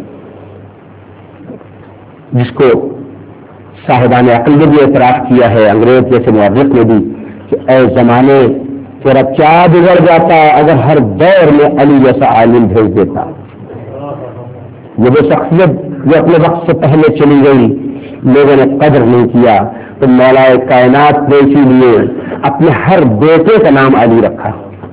[SPEAKER 1] جس کو صاحبان عقل نے بھی اعتراف کیا ہے انگریز جیسے مورخ نے بھی کہ اے زمانے تیرا کیا بگڑ جاتا اگر ہر دور میں علی جیسا عالم بھیج دیتا. یہ وہ شخصیت جو اپنے وقت سے پہلے چلی گئی لوگوں نے قدر نہیں کیا تو مولا کائنات نے اسی لیے اپنے ہر بیٹے کا نام علی رکھا.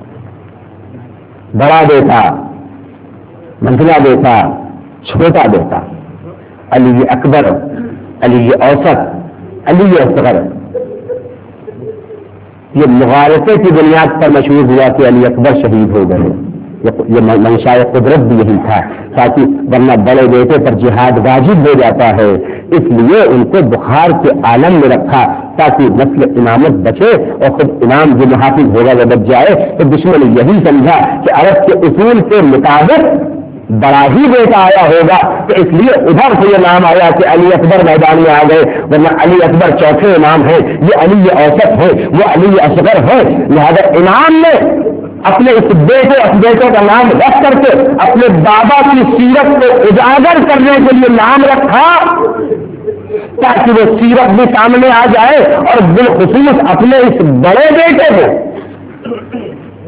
[SPEAKER 1] بڑا بیٹا منزلہ بیٹا چھوٹا بیٹا علی اکبر علی اوسط علی اصغر. یہ مغالطے کی بنیاد پر مشہور ہوا کہ علی اکبر شہید ہو گئے. یہ منشاء قدرت بھی یہی تھا تاکہ ورنہ بڑے بیٹے پر جہاد واجب ہو جاتا ہے اس لیے ان کو بخار کے عالم میں رکھا تاکہ نسل امامت بچے اور خود امام جو محافظ ہوگا وہ بچ جائے. تو دشمن یہی سمجھا کہ عرب کے اصول کے مطابق بڑا ہی بیٹا آیا ہوگا تو اس لیے ادھر سے یہ نام آیا کہ علی اکبر میدان میں آ گئے ورنہ علی اکبر چوتھے امام ہے یہ علی اوسط ہے وہ علی اصغر ہے. لہذا امام نے اپنے اس بیٹے کا نام رکھ کر کے اپنے بابا کی سیرت کو اجاگر کرنے کے لیے نام رکھا تاکہ وہ سیرت بھی سامنے آ جائے اور بالخصوص اپنے اس بڑے بیٹے کو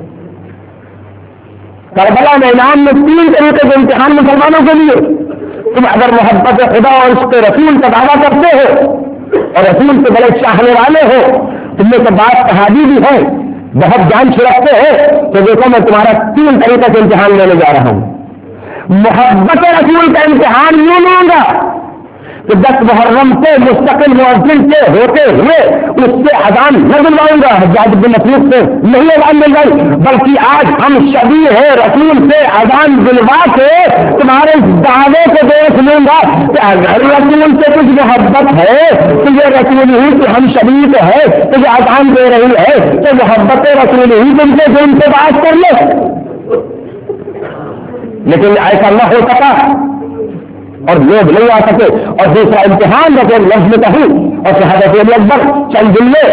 [SPEAKER 1] کربلا میدان میں 3 طریقے کے امتحان مسلمانوں کے لیے تم اگر محبت خدا اور اس کے رسول کا دعویٰ کرتے ہو اور رسول کے بڑے چاہنے والے ہو، تم نے تو بات صحابی بھی ہے، بہت جان چھڑکتے ہو، تو دیکھو میں تمہارا 3 طریقے سے امتحان لینے جا رہا ہوں۔ محبت رسول کا امتحان یوں لوں گا کہ 10 محرم سے مستقل مؤذن کے ہوتے ہوئے اس سے اذان نہ دلواؤں گا، حجاج بن مسعود سے نہیں اذان دلوائی، بلکہ آج ہم شبیہ رسول سے اذان دلوا کے تمہارے دعوے کو دیکھ لوں گا کہ اگر رسول سے کچھ محبت ہے تو یہ رسول ہی کہ ہم شبیہ ہے تو یہ اذان دے رہی ہے تو محبت رسول ہی تم سے ان سے بات کر لو، لیکن ایسا نہ ہو سکا اور لوگ نہیں آ سکے۔ اور دوسرا امتحان میں لفظ میں کہوں اور شہادت علی اکبر چند جملے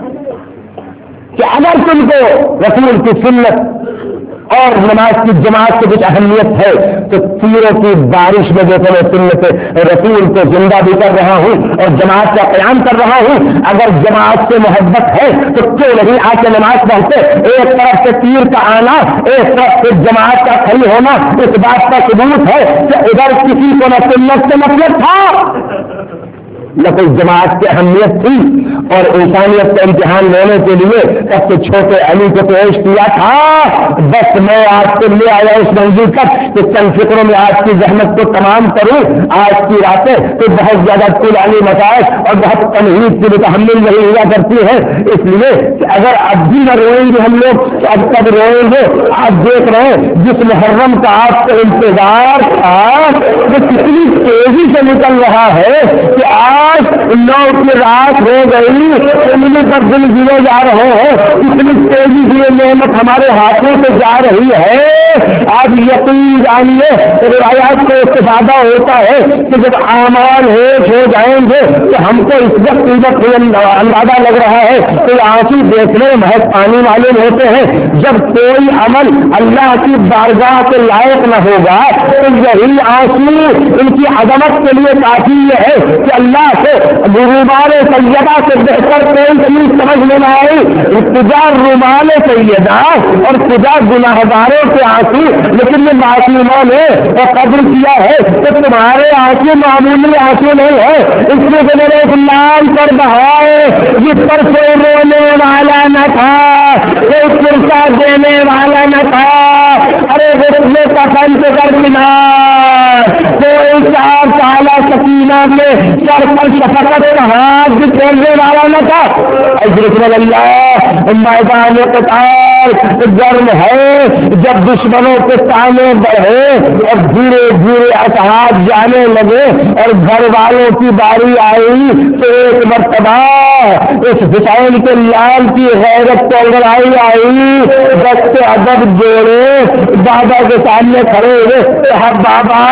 [SPEAKER 1] کہ اگر تم کو رسول کی سنت اور نماز کی جماعت کی کچھ اہمیت ہے تو تیروں کی بارش میں دیکھو میں سنت رسول کو زندہ بھی کر رہا ہوں اور جماعت کا قیام کر رہا ہوں۔ اگر جماعت سے محبت ہے تو کیوں نہیں آ کے نماز پڑھتے؟ ایک طرف سے تیر کا آنا، ایک طرف سے جماعت کا کھڑی ہونا اس بات کا ثبوت ہے کہ ادھر کسی کو نہ سنت سے مطلب تھا نہ کوئی جماعت کی اہمیت تھی، اور انسانیت کا امتحان لینے کے لیے سب سے چھوٹے علی کو پیش کیا تھا۔ بس میں آج سے لے آیا اس منزل تک کہ چند فکروں میں آج کی زحمت کو تمام کروں۔ آج کی راتیں تو بہت زیادہ طولانی مسائل اور بہت تنہید کی متحمل نہیں ہوا کرتی ہے، اس لیے کہ اگر اب بھی نہ روئیں گے ہم لوگ تو اب تک روئیں گے۔ آپ دیکھ رہے ہیں جس محرم کا آپ کو انتظار تھا وہ کتنی تیزی سے نکل رہا ہے کہ آج 9 کی رات ہو گئی، انہیں پر دل گرے جا رہے ہیں، اتنی تیزی سے یہ نعمت ہمارے ہاتھوں سے جا رہی ہے۔ آپ یقین جانیے روایات کو استفادہ ہوتا ہے کہ جب اعمال ہو جائیں گے تو ہم کو اس وقت اندازہ لگ رہا ہے کہ آنسو دیکھنے میں محض پانی معلوم ہوتے ہیں۔ جب کوئی عمل اللہ کی بارگاہ کے لائق نہ ہوگا تو یہی آنسو ان کی عظمت کے لیے کافی یہ ہے کہ اللہ سے رومال سیدہ سے بہتر کوئی چیز سمجھ میں نہ آئی۔ تجا رومال سیدہ اور تجا گناہگاروں کے آنسو، لیکن یہ معصوموں نے قدر کیا ہے کہ تمہارے آنسو معمولی آنسو نہیں ہے، اس لیے کہ میرے ایک نام پر بہائے جس پر کوئی رونے والا نہ تھا، کوئی پرسا دینے والا نہ تھا، ارے غسلے کا بند کر کنار کوئی 4 سالہ سکینہ میں سر پر شفقت کا ہاتھ بھی کھیلنے والا نہ تھا۔ اجرکن اللہ میدان قتال گرم ہے، جب دشمنوں کے تانے بڑھے اور دھیرے دھیرے اثرات جانے لگے اور گھر والوں کی باری آئی تو ایک مرتبہ اس حسین کے لال کی غیرت کو انگڑائی آئی، دست ادب جوڑے بابا کے سامنے کھڑے ہوئے، بابا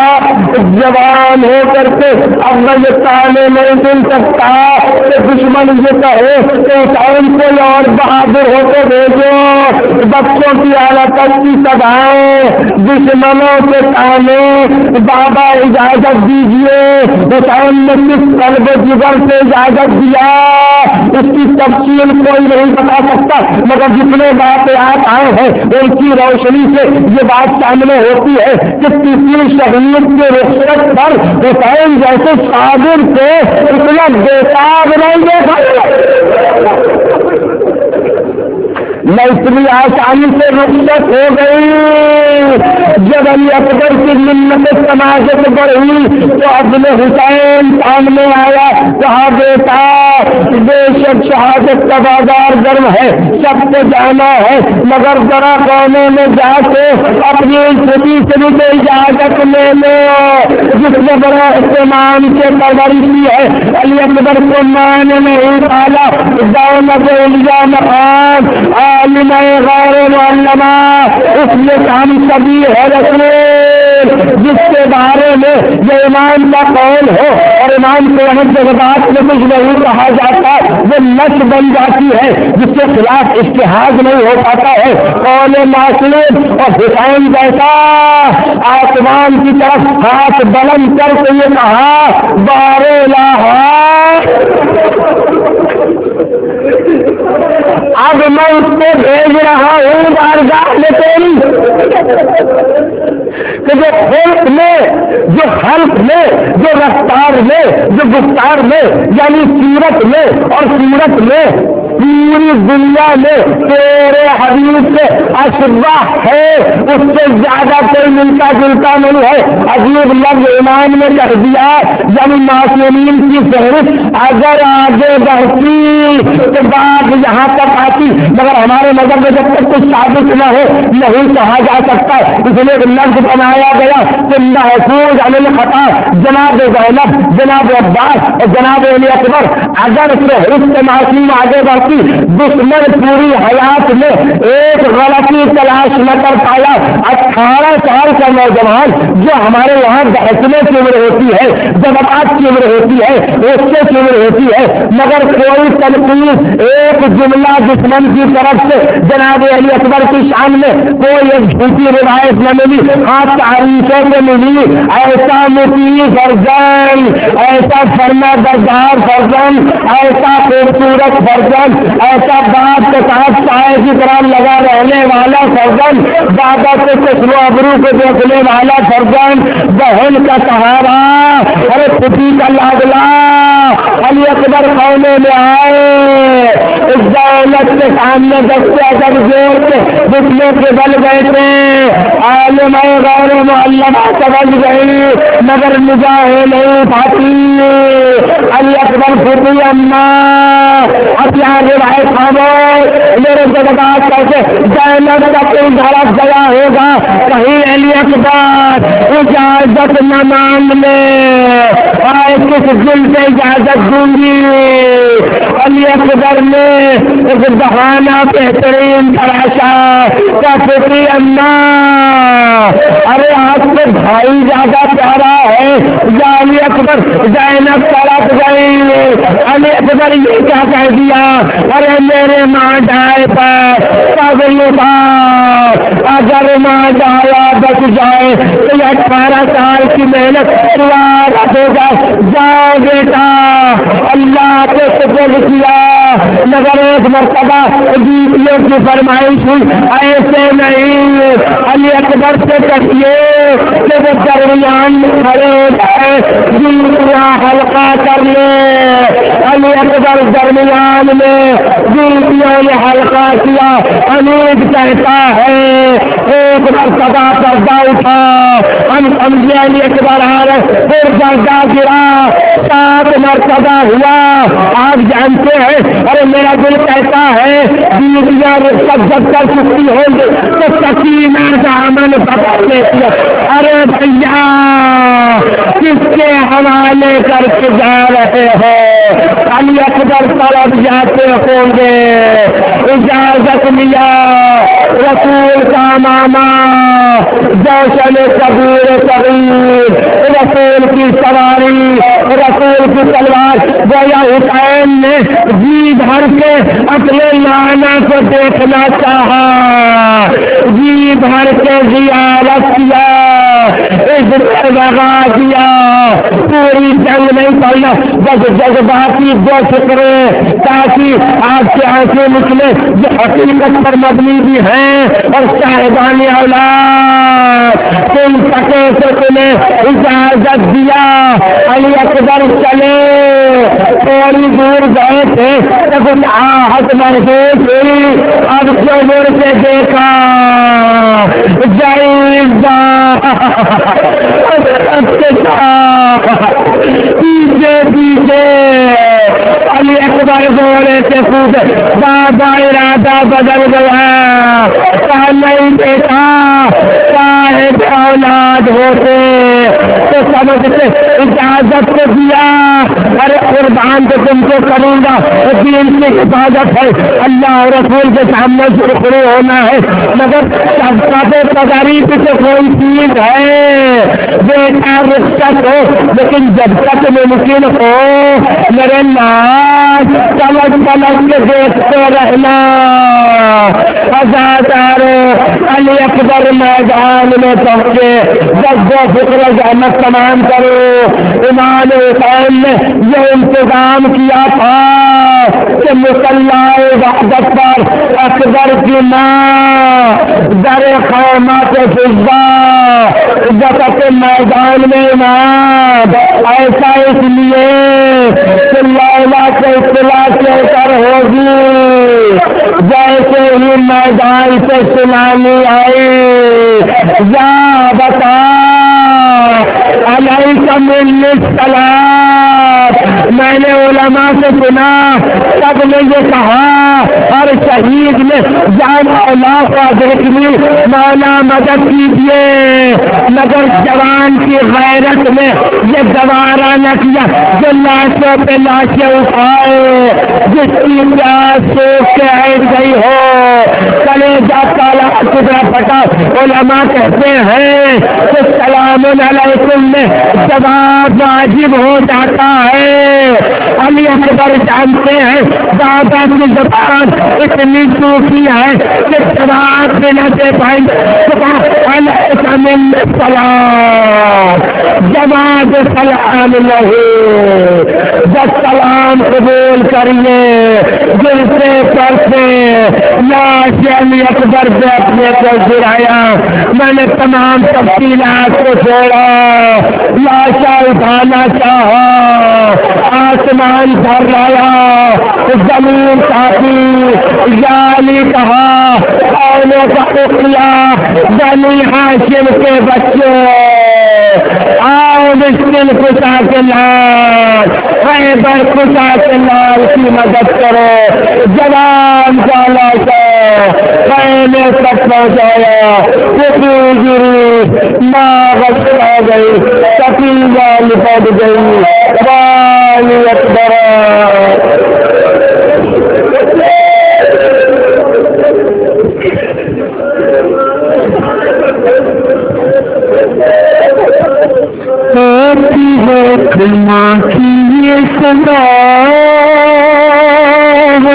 [SPEAKER 1] جوان ہو کر کے اب میں یہ تانے نہیں سن سکتا کہ دشمن یہ کہے کہ حسین کو اور بہادر ہو کے بھیجو، بچوں کی حالت کی سدائیں دشمنوں کے تانے، بابا اجازت دیجیے۔ حسین نے کس قلب جگر سے اجازت دیا اس کی تفصیل کوئی نہیں بتا سکتا، مگر جتنے واقعات آئے ہیں ان کی روشنی سے یہ بات سامنے ہوتی ہے کہ کسی شہید کے رخصت پر حسین جیسے صابر کو اتنا بےتاب نہیں دیکھا، میں اتنی آسانی سے رخصت ہو گئی۔ جب علی اکبر کی منت سماجت بڑھی تو اپنے حسین سامنے آیا، کہا بیٹا بے شک شہادت کا بازار گرم ہے، سب کو جانا ہے، مگر ذرا کونے میں جا کے اپنی چھٹی سے بھی اجازت لے لو۔ جس نے بڑا اہتمام سے پرورش کی ہے علی اکبر کو ماں نے نہیں پالا، دولت اولیا مقام عالم غیر معلمہ، اس لیے ہم سبھی ہے رسول جس کے بارے میں یہ ایمان کا قول ہو اور ایمان کے اہم جذبات میں کچھ نہیں کہا جاتا وہ نس بن جاتی ہے، جس کے خلاف اجتہاد نہیں ہو پاتا ہے قول معصوم۔ اور حسین جیسا آسمان کی طرف ہاتھ بلند کر کے یہ کہا بارے لاہا اب میں اس کو بھیج رہا ہوں بارگاہ میں تیری کہ جو خلق میں، جو خلق میں، جو رفتار میں، جو گفتار میں، یعنی سیرت میں اور سورت میں پوری دنیا میں تیرے حبیب سے اشبہ ہے، اس سے زیادہ کوئی ملتا جلتا نہیں ہے۔ عجیب لفظ ایمان میں کر دیا، یعنی معصومین کی فہرست اگر آگے بڑھتی تو بات یہاں تک آتی، مگر ہمارے مذہب میں جب تک کچھ ثابت نہ ہو نہیں کہا جا سکتا، اس لیے ایک لفظ بنایا گیا کہ محفوظ عن الخطا جناب زینب، جناب عباس اور جناب علی اکبر۔ اگر فہرست معصوم آگے بڑھتی، دشمن پوری حیات میں ایک غلطی تلاش نہ کر پایا۔ 18 سال کا نوجوان جو ہمارے یہاں بحثنے کی عمر ہوتی ہے، جذبات کی عمر ہوتی ہے، غصے کی عمر ہوتی ہے، مگر کوئی تنقید ایک جملہ دشمن کی طرف سے جناب علی اکبر کی شان میں کوئی ایک جھوٹی روایت نہ ملی، ہاں تعریفوں میں ملی، ایسا مطیع فرزند، ایسا فرما بردار فرزند، ایسا خوبصورت فرزند، ایسا بات کے ساتھ سائے کی طرح لگا رہنے والا فرزند، دادا کے کسر و ابرو کو دیکھنے والا فرزند، بہن کا سہارا، ارے پتی کا لاڈلا علی اکبر خانے میں آئے، اس دولت کے سامنے دستے اگر زور کے گھٹنے کے بل بیٹھے، عالم غیر معلمہ سمجھ گئی مگر نگاہیں نہیں پاتی۔ علی اکبر پھوٹی اما ہتھیار روایت خاموش، میرے جذبات کیسے زینب کا کوئی دھڑک گیا ہوگا، کہیں علی اکبر اجازت نہ مانگ لے، آئے کس دل سے اجازت دوں گی۔ علی اکبر نے ایک بہانہ بہترین تراشا، کیا پوتری اما، ارے آپ سے بھائی زیادہ پیارا ہے یا علی اکبر؟ زینب تڑپ گئی۔ علی اکبر یہ کیا کہہ دیا؟ ارے میرے ماں جائے پر اگر ماں جایا بچ جائے تو 18 سال کی محنت ہو جائے۔ جاؤ بیٹا، اللہ کے شکر کیا، مگر ایک مرتبہ بیویوں کی فرمائش ہوئی، ایسے نہیں۔ علی اکبر سے کہیے کہ وہ درمیان میں کھڑے ہو جائے، بیویاں حلقہ کر لے۔ علی اکبر درمیان میں، بیویوں نے حلقہ کیا۔ حمید کہتا ہے ایک مرتبہ پردہ اٹھا، ہم سمجھے علی اکبر آ رہے، پھر پردہ گرا، 7 مرتبہ ہوا۔ آپ جانتے ہیں، ارے میرا دل کہتا ہے بیویاں رخصت جب کر چکی ہوں گے تو سکینہ دامن پکڑ لیتی ہے۔ ارے بھیا کس کے حوالے کر کے جا رہے ہو؟ علی اکبر طرف جاتے ہوں گے، اجازت لیا رسول کا ماما جوشن کبیر صغیر، رسول کی سواری، رسول کی تلوار، گویا حسین نے جی بھر کے اپنے نانا کو دیکھنا چاہا، جی بھر کے زیارت کیا، لگا دیا، پوری جنگ نہیں پڑنا، بس جذباتی دو فکرے تاکہ آپ کے آنکھیں نکلے جو حقیقت پر مبنی بھی ہیں اور صاحبان اولاد۔ تم سکے تو تمہیں اجازت دیا۔ علی اکبر چلے، تھوڑی دور گئے تھے تو کچھ آہت محسوس ہوئی، اب جو مڑ کے دیکھا پیچھے پیچھے علی اکبر گھوڑے سے کودے، بابا ارادہ بدل گیا، کہا نہیں بیٹا، صاحب اولاد ہوتے تو سمجھتے، اجازت کو دیا، ارے قربان تو تم کو کروں گا، دین کی حفاظت ہے، اللہ اور رسول کے سامنے سرخرو ہونا ہے، مگر سب تغریب سے کوئی چیز ہے، بیٹا رخصت ہو، لیکن جب تک ممکن ہو میرے ناز پلٹ پلٹ کے دیکھتے رہنا۔ ازادارو علی اکبر میدان میں پہنچے، جب وہ فکر زحمت تمام کرو، امام حسین نے یہ ان انتظام کیا تھا کہ مصلی وحدت پر اکبر کی ماں در خیمہ سے فضا وقت میدان میں امام ایسا اس لیے کہ لیلا کے اطلاع کے کر ہوگی جیسے ہی میدان سے سنانی آئی یا بتا علیکم السلام. میں نے علماء سے سنا سب نے یہ کہا ہر شہید نے جان اللہ کا دیکھنی مولا مدد کیجیے مگر جوان کی غیرت میں یہ گوارا نہ کیا جو لاشوں پہ لاشیں اٹھائے جس کی پیاس سوکھ کے ہٹ گئی ہو کلیجہ کالا ٹکڑا پھٹا. علماء کہتے ہیں کہ سلام علیکم میں جواب واجب ہو جاتا ہے. علی اکبر جانتے ہیں دادا کی زبان اتنی سوکھی ہے کہ جواب بھی نہ دے پائیں. سلام جواب سلام نہیں بس سلام قبول کریے دل سے کرتے لاش علی اکبر سے اپنے کو گرایا. میں نے تمام تفصیلات کو چھوڑا لاشا اٹھانا چاہا آسمان بھر لایا زمین کافی یعنی کہا آنے کا اخلا بنی ہاشم کے بچے آؤ مسکن کتا کے لال خیبر کتا کے لال کی مدد کرو. جوان جالا کو خیمے تک پہنچایا گری ماں غصہ آ گئی تقیبہ لپٹ گئی. والی اکبر ہوتی ہے ماں کی یہ سزا